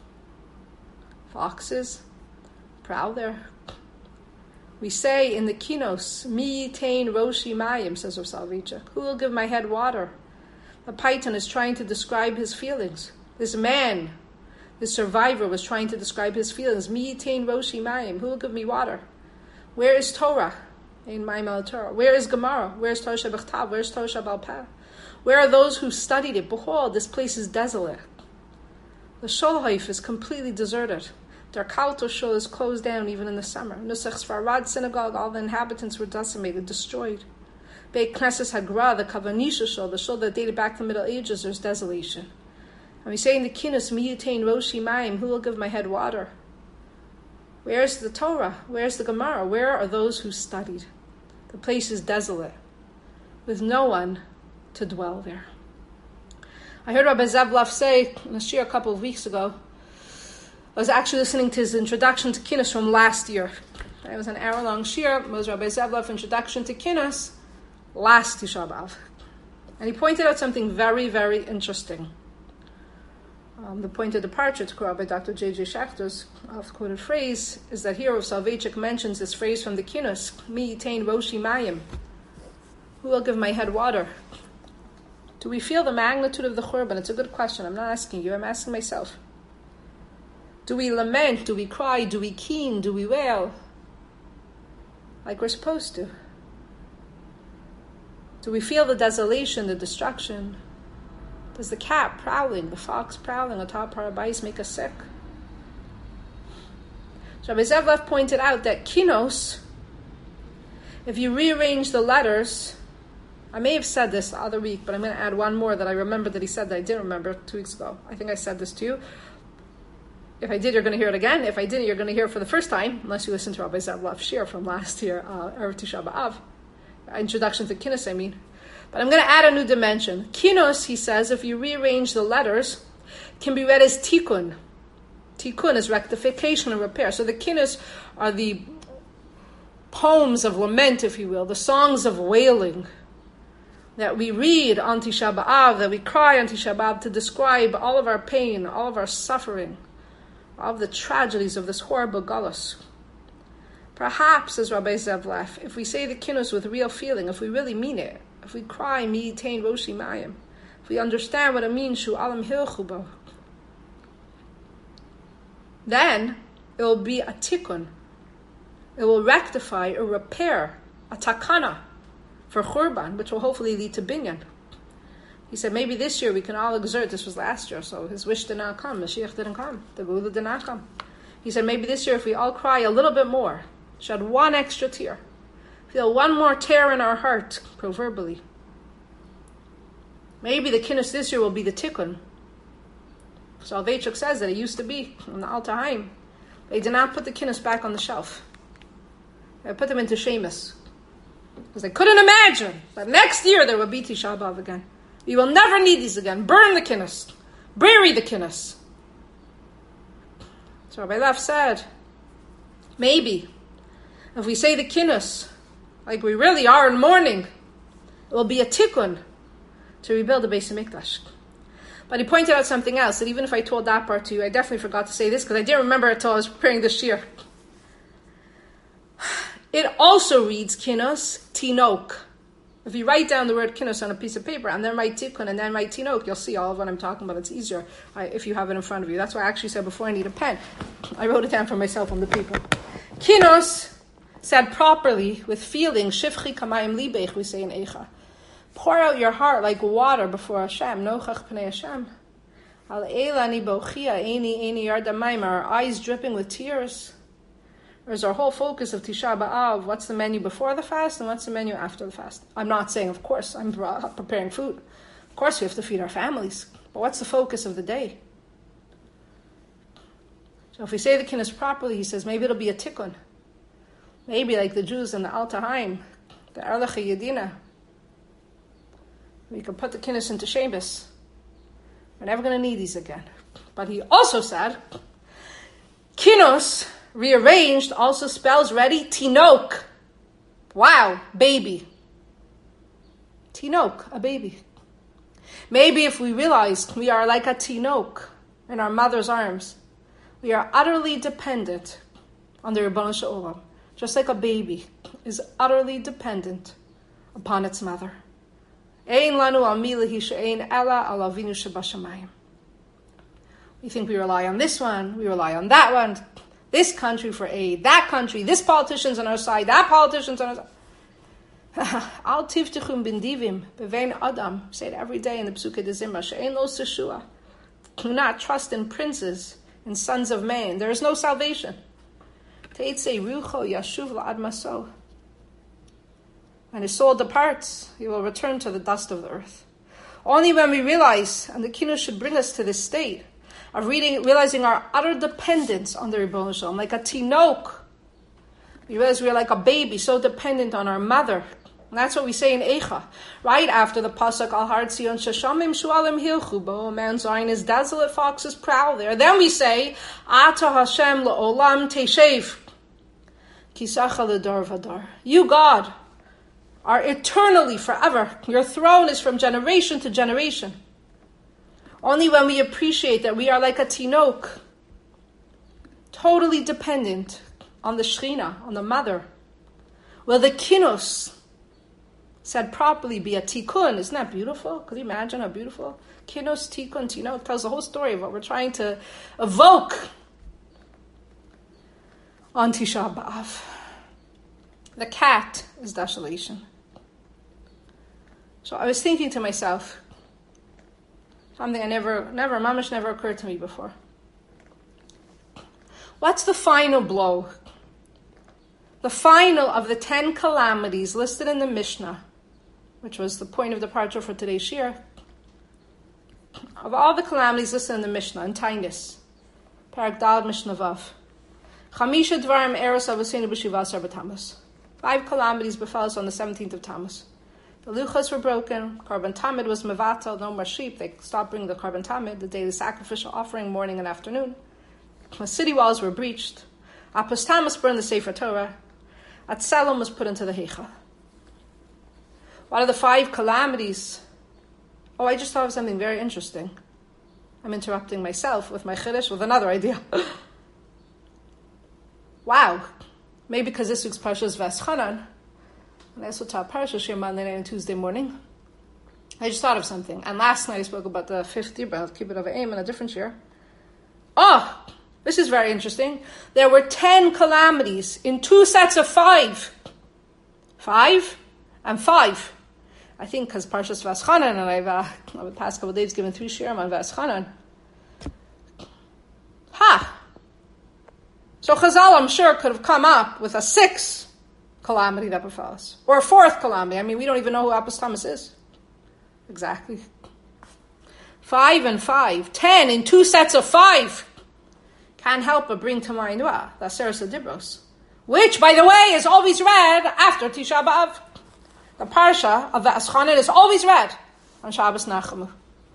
foxes, prowl there. We say in the Kinos, Mi Yitain Roshi Mayim, says Rav Soloveitchik. Who will give my head water? The Paitan is trying to describe his feelings. This man, this survivor, was trying to describe his feelings. Mi Yitain Roshi Mayim. Who will give me water? Where is Torah? In Mayim al Torah. Where is Gemara? Where is Torah Shebechtav? Where is Torah Shebal Peh? Where are those who studied it? Behold, this place is desolate. The Sholhaif is completely deserted. Der Kalto Shul is closed down even in the summer. Nusach Sfarad synagogue, all the inhabitants were decimated, destroyed. Beit Knesset Hagra, the Kavanisha Shul, the shul that dated back to the Middle Ages, there's desolation. And we say in the Kinus, Mi Yitain Roshi Mayim, who will give my head water? Where's the Torah? Where's the Gemara? Where are those who studied? The place is desolate, with no one to dwell there. I heard Rabbi Zev say in a shir a couple of weeks ago. I was actually listening to his introduction to Kinus from last year. It was an hour-long shir. It was Rabbi Zev introduction to Kinus last Tisha B'Av. And he pointed out something very, very interesting. The point of departure, to quote by Dr. J.J. Schachter's oft-quoted phrase, is that here Rav Soloveitchik mentions this phrase from the Kinus, Mi Yitain Roshi Mayim. Who will give my head water? Do we feel the magnitude of the Churban? It's a good question. I'm not asking you. I'm asking myself. Do we lament? Do we cry? Do we keen? Do we wail? Like we're supposed to? Do we feel the desolation, the destruction? Does the cat prowling, the fox prowling atop Parabais make us sick? So Rabbi Zev pointed out that Kinos, if you rearrange the letters, I may have said this the other week, but I'm going to add one more that I remember that he said that I didn't remember 2 weeks ago. I think I said this to you. If I did, you're going to hear it again. If I didn't, you're going to hear it for the first time, unless you listen to Rabbi Zev shir from last year, Erev Tisha B'Av. Introduction to Kinos, I mean. But I'm going to add a new dimension. Kinos, he says, if you rearrange the letters, can be read as tikkun. Tikkun is rectification and repair. So the Kinos are the poems of lament, if you will, the songs of wailing that we read on Tisha B'Av, that we cry on Tisha B'Av to describe all of our pain, all of our suffering, all of the tragedies of this horrible galus. Perhaps, says Rabbi Zev, if we say the Kinos with real feeling, if we really mean it, if we cry, Mi Yitain Roshi Mayim, if we understand what it means, Shu Alam Hilchubo, then it will be a tikkun. It will rectify or repair a takana for Churban, which will hopefully lead to binyan. He said, maybe this year we can all exert, this was last year, so his wish did not come, Mashiach didn't come, the Gula did not come. He said, maybe this year if we all cry a little bit more, shed one extra tear, feel one more tear in our heart, proverbially. Maybe the Kinus this year will be the tikkun. Soloveitchik says that it used to be in the Alter Haim. They did not put the Kinus back on the shelf. They put them into Shemus. Because they couldn't imagine that next year there would be Tisha B'Av again. We will never need these again. Burn the Kinus. Bury the Kinus. So Rabbi Lev said, maybe if we say the Kinus like we really are in mourning, it will be a tikkun to rebuild the Beis HaMikdash. But he pointed out something else, that even if I told that part to you, I definitely forgot to say this, because I didn't remember it until I was preparing this year. It also reads Kinos, Tinok. If you write down the word kinus on a piece of paper and then write tikkun and then write tinok, you'll see all of what I'm talking about. It's easier if you have it in front of you. That's why I actually said before I need a pen. I wrote it down for myself on the paper. Kinus, said properly, with feeling, shifchi kamayim libech, we say in Eicha. Pour out your heart like water before Hashem. Nochach pnei Hashem. Al elani bochia, eini yardamayim. Our eyes dripping with tears. There's our whole focus of Tisha B'Av. What's the menu before the fast and what's the menu after the fast? I'm not saying, of course, I'm preparing food. Of course, we have to feed our families. But what's the focus of the day? So if we say the kinnis properly, he says, maybe it'll be a tikkun. Maybe like the Jews in the Alta Haim, the Erlich Yedina. We can put the kinnis into Shabbos. We're never going to need these again. But he also said, kinnos, rearranged, also spells ready, tinok. Wow, baby. Tinok, a baby. Maybe if we realize we are like a tinok in our mother's arms, we are utterly dependent on the Ribbon Shalom, just like a baby is utterly dependent upon its mother. Ein lanu al milahi she'ein ela al avinu shebashamayim. We think we rely on this one, we rely on that one, this country for aid, that country, this politician's on our side, that politician's on our side. Al tivtichum bin divim bevein adam. Say it every day in the Psukei de Zimra. She'ein lo seshua. Do not trust in princes and sons of man. There is no salvation. Teitzei rucho yashuv la'ad maso. When his soul departs, he will return to the dust of the earth. Only when we realize, and the kinus should bring us to this state of realizing our utter dependence on the Ribbon Shalom, like a tinok. We realize we are like a baby, so dependent on our mother. And that's what we say in Eicha. Right after the pasuk Al Har Tzion Sheshamim Shualim Hilchu Bo, Mount Zion is desolate, foxes prowl there. Then we say Ata Hashem La'olam Teshev Kisacha L'dar Vadar. You, God, are eternally, forever. Your throne is from generation to generation. Only when we appreciate that we are like a tinok, totally dependent on the Shechina, on the mother, will the kinus, said properly, be a tikkun. Isn't that beautiful? Could you imagine how beautiful? Kinus, tikkun, tinok, tells the whole story of what we're trying to evoke on Tisha B'Av. The cat is desolation. So I was thinking to myself, something mamash never occurred to me before. What's the final blow? The final of the 10 calamities listed in the Mishnah, which was the point of departure for today's shir. Of all the calamities listed in the Mishnah, in Tainis, Parak Dal Mishnah Vav, Chamisha Dvarim Eros Avosenu B'Shivasar B'Tammuz. 5 calamities befell us on the 17th of Tammuz. The luchas were broken, Karban Tamid was mevatel, no more sheep, they stopped bringing the Karban Tamid, the daily sacrificial offering, morning and afternoon. The city walls were breached. Apostamus burned the Sefer Torah. Atzelum was put into the Heichal. What are the 5 calamities? Oh, I just thought of something very interesting. I'm interrupting myself with my chiddush with another idea. Wow. Maybe because this week's Parsha is Veschanan, and I also taught Parsha Shir Monday night and Tuesday morning. I just thought of something. And last night I spoke about the 5th year of Kibbut of Aim in a different year. Oh, this is very interesting. There were 10 calamities in 2 sets of 5. 5 and 5. I think because Parshas Veschanan, and I've over the past couple of days given 3 shirim on Veschanan. Ha! So Chazal, I'm sure, could have come up with a 6th calamity that befell us. Or a 4th calamity. I mean, we don't even know who Apostamus is. Exactly. 5 and 5. 10 in 2 sets of 5. Can't help but bring to mind, the Aseret Dibros, which, by the way, is always read after Tisha B'Av. The Parsha of Veschanan is always read on Shabbos Nachamu.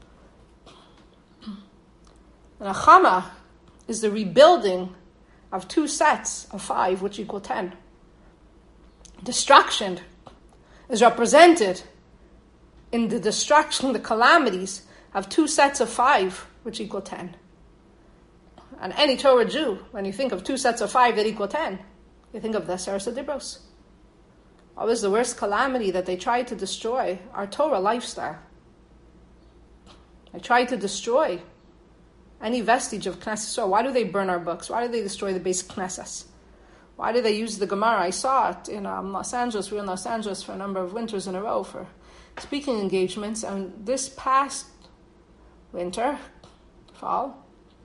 The Nachama is the rebuilding of 2 sets of 5, which equal 10. Destruction is represented in the destruction, the calamities of 2 sets of 5, which equal 10. And any Torah Jew, when you think of 2 sets of 5 that equal 10, you think of the Aseret Dibros. What was the worst calamity? That they tried to destroy our Torah lifestyle. They tried to destroy any vestige of Knesset Yisrael. Why do they burn our books? Why do they destroy the basic Knesses? Why do they use the Gemara? I saw it in Los Angeles. We were in Los Angeles for a number of winters in a row for speaking engagements. And this past winter, fall,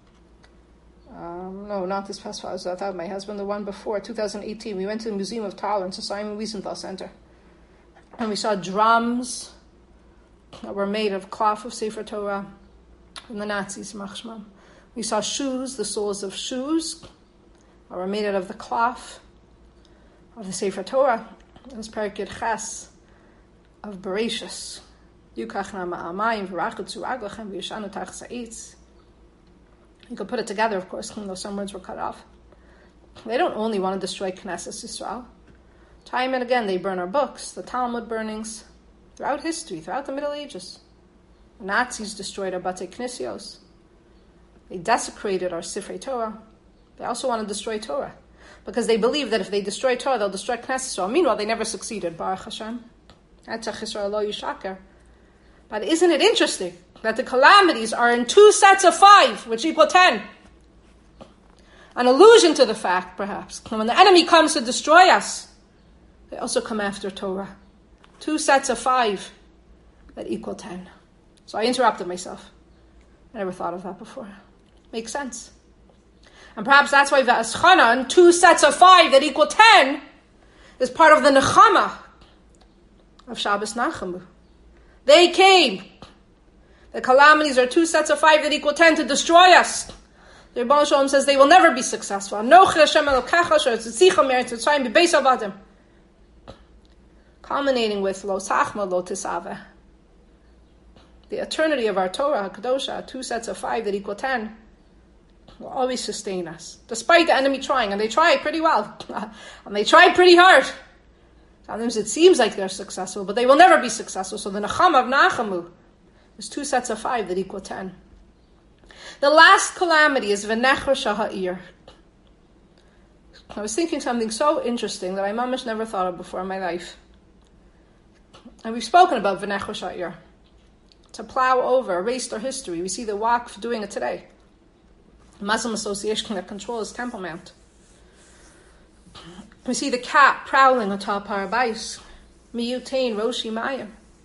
no, not this past fall, I was without my husband, the one before, 2018, we went to the Museum of Tolerance at Simon Wiesenthal Center. And we saw drums that were made of cloth of Sefer Torah from the Nazis, Machshmam. We saw shoes, the soles of shoes, that were made out of the cloth of the Sefer Torah. It was Perek Ches of Bereshis. Yukach na ma'amayim v'rachet zu raglachem v'yishanu tach sa'itz. You could put it together, of course, even though some words were cut off. They don't only want to destroy Knesset Yisrael. Time and again, they burn our books, the Talmud burnings, throughout history, throughout the Middle Ages. The Nazis destroyed our Batei Knesios. They desecrated our Sifrei Torah. They also want to destroy Torah, because they believe that if they destroy Torah, they'll destroy Knesset Yisrael. Meanwhile, they never succeeded. Baruch Hashem. Etzach Yisrael lo yishaker. But isn't it interesting that the calamities are in 2 sets of 5, which equal 10? An allusion to the fact, perhaps, when the enemy comes to destroy us, they also come after Torah. 2 sets of 5 that equal 10. So I interrupted myself. I never thought of that before. Makes sense. And perhaps that's why V'aschanan, 2 sets of 5 that equal 10, is part of the Nechama of Shabbos Nachamu. They came. The calamities are 2 sets of 5 that equal 10 to destroy us. The Rebbeinu Shalom says they will never be successful. Culminating with Lo Sachma Lo Tisaveh. The eternity of our Torah HaKadosha, 2 sets of 5 that equal 10, will always sustain us, despite the enemy trying. And they try pretty well. And they try pretty hard. Sometimes it seems like they're successful, but they will never be successful. So the Nechama of Nachamu is 2 sets of 5 that equal 10. The last calamity is V'nechor Shaha'ir. I was thinking something so interesting that I mamish never thought of before in my life. And we've spoken about V'nechor Shaha'ir. To plow over, erase their history. We see the Waqf doing it today. The Muslim association that controls Temple Mount. We see the cat prowling atop Har Bayis. Miyutain Roshi Mayim.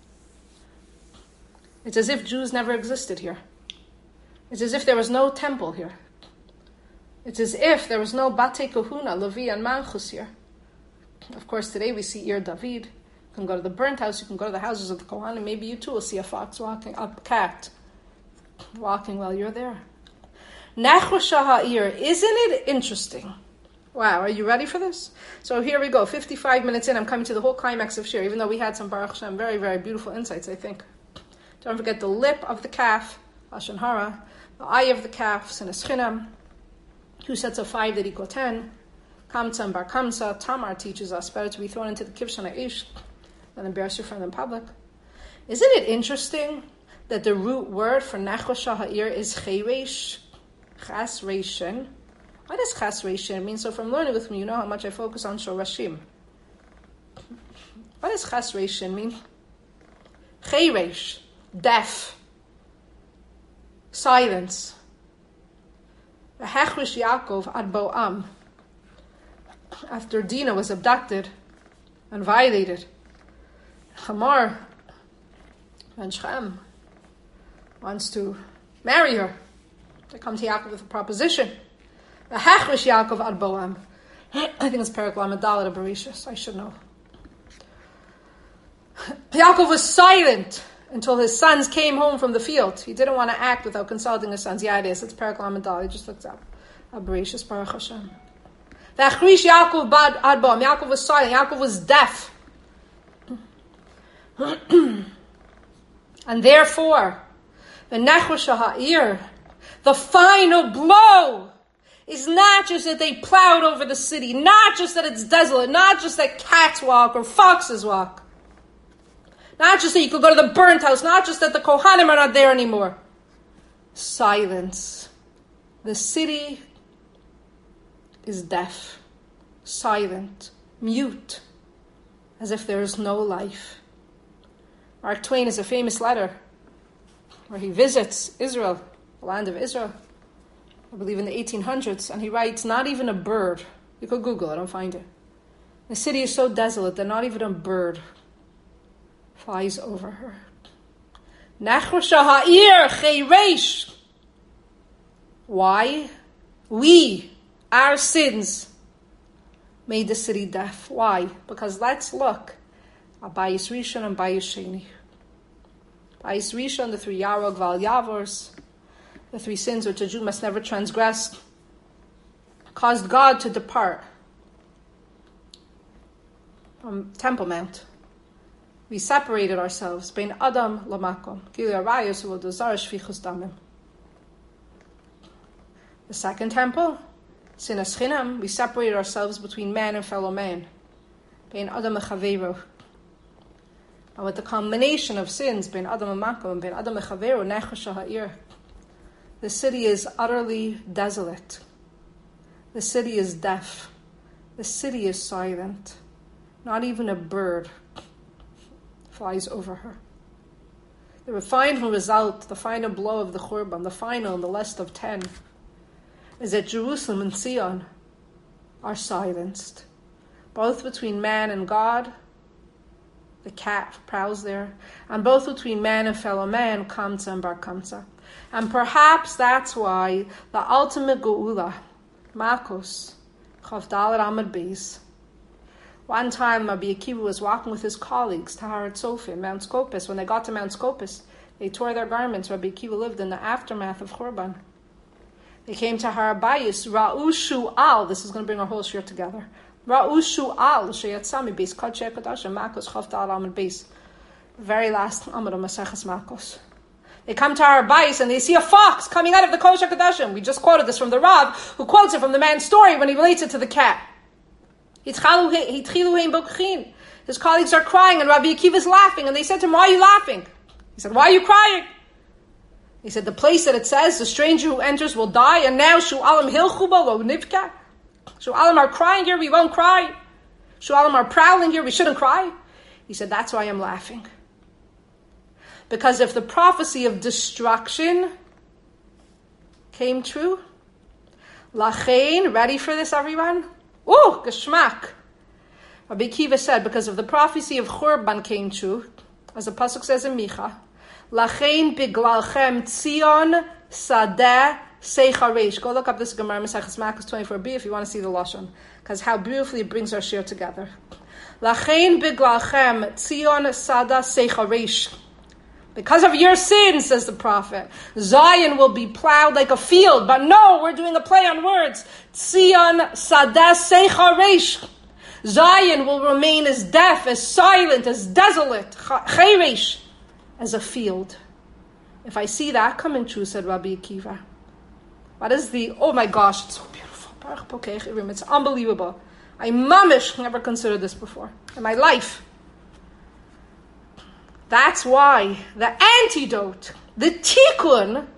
It's as if Jews never existed here. It's as if there was no temple here. It's as if there was no Batei Kohuna, Levi and Malchus here. Of course, today we see Ir David. You can go to the burnt house, you can go to the houses of the Kohanim. Maybe you too will see a fox walking, a cat walking while you're there. Nechor Shaha'ir, isn't it interesting? Wow, are you ready for this? So here we go, 55 minutes in, I'm coming to the whole climax of Shir, even though we had some Baruch Hashem, very, very beautiful insights, I think. Don't forget the lip of the calf, Lashon Hara, the eye of the calf, Sinas Chinam, 2 sets of 5 that equal 10, Kamsa and Bar Kamsa. Tamar teaches us better to be thrown into the Kivshan HaIsh than embarrass your friend in public. Isn't it interesting that the root word for Nechor Shaha'ir is Cheresh, Chas Reishin? What does Chas Reishin mean? So from learning with me, you know how much I focus on Shorashim. What does Chas Reishin mean? Cheresh, deaf, silence. Hechrish Yaakov ad Boam. After Dinah was abducted and violated, Hamar and Shem wants to marry her. They come to Yaakov with a proposition. The Hechrish Yaakov ad Boam. I think it's Perek Lamed Daled of Bereshis. I should know. Yaakov was silent until his sons came home from the field. He didn't want to act without consulting his sons. Yeah, it is. It's Perek Lamed Daled. He just looked up. Bereshis, Baruch Hashem. The Hechrish Yaakov ad Boam. Yaakov was silent. Yaakov was deaf. And therefore, the Nechor Shaha'ir, the final blow, is not just that they plowed over the city, not just that it's desolate, not just that cats walk or foxes walk, not just that you could go to the burnt house, not just that the Kohanim are not there anymore. Silence. The city is deaf, silent, mute. as if there is no life. Mark Twain has a famous letter where he visits Israel, the land of Israel, I believe in the 1800s, and he writes, not even a bird, you could Google it and find it. The city is so desolate that not even a bird flies over her. Nechosha ha'ir cheireish. Why? We, our sins, made the city deaf. Why? Because let's look at Bayis Rishon and Bayis Sheni. Bayis Rishon, the 3 Yarog Val Yavors, the 3 sins which a Jew must never transgress, caused God to depart from Temple Mount. We separated ourselves. Bein Adam lamakom. Gili arayos u'odozar shvichus damim. The second temple, Sinas Chinam, we separated ourselves between man and fellow man. Bein Adam echaveiro. And with the combination of sins, Bein Adam lamakom and Bein Adam echaveiro, nechosha ha'ir, the city is utterly desolate. The city is deaf. The city is silent. Not even a bird flies over her. The final result, the final blow of the Churban, the final and the last of 10, is that Jerusalem and Zion are silenced. Both between man and God, the cat prowls there, and both between man and fellow man, Kamsa and Bar Kamsa. And perhaps that's why the ultimate Geula, Makos, Chav Dalet Amud Beis. One time, Rabbi Akiva was walking with his colleagues to Har Sophia in Mount Scopus. When they got to Mount Scopus, they tore their garments. Rabbi Akiva lived in the aftermath of Churban. They came to Har Bayis, Ra'u Shu'al. This is going to bring our whole shir together. Ra'u Shu'al, Sheyatzami Beis, Kodshei Kodash, Makos, Chav Dalet Amud Beis. Very last Amud of Maseches Makos. They come to Har Bayis and they see a fox coming out of the Kodesh HaKodashim. We just quoted this from the Rav, who quotes it from the man's story when he relates it to the cat. His colleagues are crying and Rabbi Akiva is laughing. And they said to him, why are you laughing? He said, why are you crying? He said, the place that it says, the stranger who enters will die. And now, Shu'alim hilchuba lo nivka. Shu'alim are crying here, we won't cry. Shu'alim are prowling here, we shouldn't cry. He said, that's why I'm laughing. Because if the prophecy of destruction came true, Lachain, ready for this, everyone? Ooh, geschmack. Rabbi Akiva said, because if the prophecy of Churban came true, as the pasuk says in Micha, Lachain biglalchem tzion sadeh seicharesh. Go look up this Gemara Maseches Makos 24b if you want to see the lashon, because how beautifully it brings our shir together. Lachain biglalchem tzion sadeh seicharesh. Because of your sins, says the prophet, Zion will be plowed like a field. But no, we're doing a play on words. Tzion sadeh seicharesh. Zion will remain as deaf, as silent, as desolate, cheresh, as a field. If I see that coming true, said Rabbi Akiva, what is oh my gosh, it's so beautiful. Baruch Pokei Chirim, it's unbelievable. I mamish never considered this before in my life. That's why the antidote, the tikkun,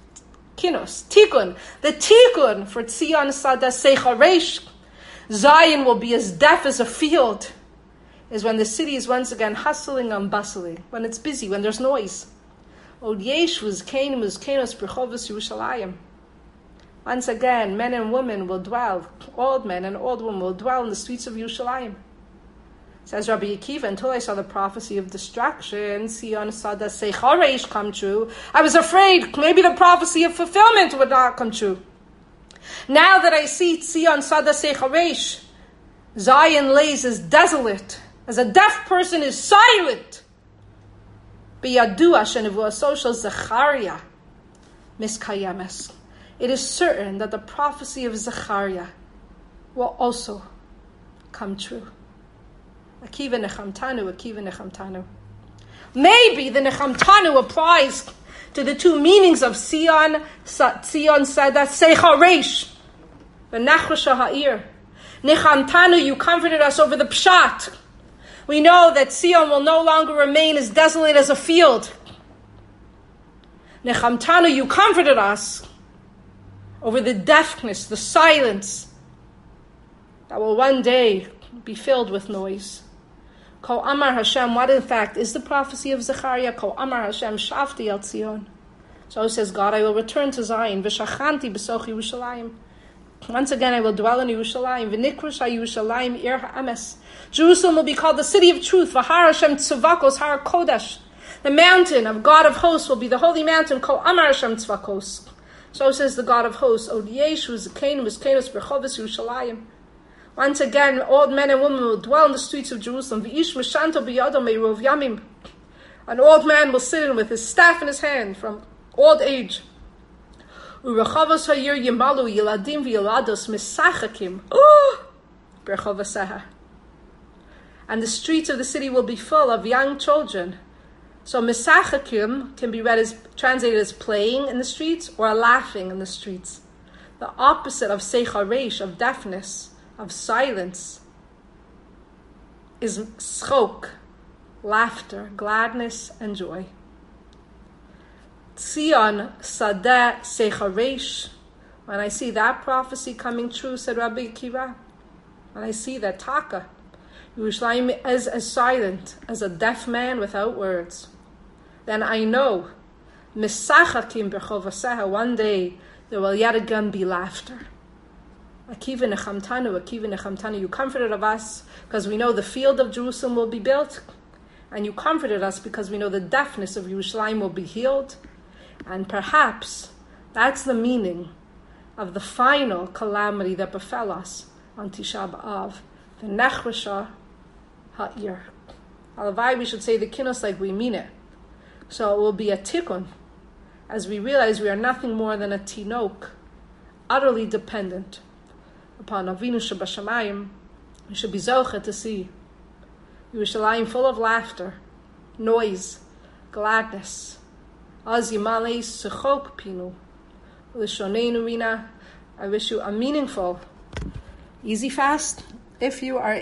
the tikkun for Tzion Sadeh Seicharesh, Zion will be as deaf as a field, is when the city is once again hustling and bustling, when it's busy, when there's noise. Od Yeshvus Kenos B'Chovos Yerushalayim. Once again, men and women will dwell, old men and old women will dwell in the streets of Yerushalayim. Says Rabbi Akiva, until I saw the prophecy of destruction, Sion Sada Seicharesh come true, I was afraid maybe the prophecy of fulfillment would not come true. Now that I see Sion Sada Seicharesh, Zion lays as desolate, as a deaf person is silent. Biyadua shenevuah social Zechariah miskayemes. It is certain that the prophecy of Zechariah will also come true. Akiva nechamtanu. Maybe the nechamtanu applies to the two meanings of Sion Sada Seicharesh, v'nachosha ha'ir. Nechamtanu, you comforted us over the pshat. We know that Sion will no longer remain as desolate as a field. Nechamtanu, you comforted us over the deafness, the silence that will one day be filled with noise. Ko Amar Hashem, what in fact is the prophecy of Zechariah? Ko Amar Hashem, Shavti al Tzion. So says God, I will return to Zion. V'shachanti b'soch Yerushalayim. Once again, I will dwell in Yerushalayim. V'nikrush Yerushalayim ir ha'emes. Jerusalem will be called the city of truth. V'har Hashem tzvakos har kodesh. The mountain of God of hosts will be the holy mountain. Ko Amar Hashem tzvakos. So says the God of hosts. Od yeshu zekainu v'zkeinos b'rechoves Yerushalayim. Once again, old men and women will dwell in the streets of Jerusalem. V'ish mishanto b'yado meirov yamim. An old man will sit in with his staff in his hand from old age. U'rechavos ha'yir yimalu yiladim v'yilados misachakim. Berchovaseha. And the streets of the city will be full of young children. So misachakim can be translated as playing in the streets or laughing in the streets. The opposite of seicharesh, of deafness, of silence, is schok, laughter, gladness, and joy. Tzion sadeh seicharesh. When I see that prophecy coming true, said Rabbi Akiva, when I see that taka, Yerushalayim is as silent as a deaf man without words, then I know, misachakim berchovaseha, one day there will yet again be laughter. Akiva nechamtanu, you comforted of us because we know the field of Jerusalem will be built, and you comforted us because we know the deafness of Yerushalayim will be healed, and perhaps that's the meaning of the final calamity that befell us on Tisha B'Av, the Nechrasha Ha'ir. Halavai, we should say the kinos like we mean it. So it will be a tikkun, as we realize we are nothing more than a tinok, utterly dependent upon Avinu Shebashamayim. We should be zoche to see Yerushalayim full of laughter, noise, gladness. Az yimalei sechok pinu, l'shoneinu rina. I wish you a meaningful, easy fast if you are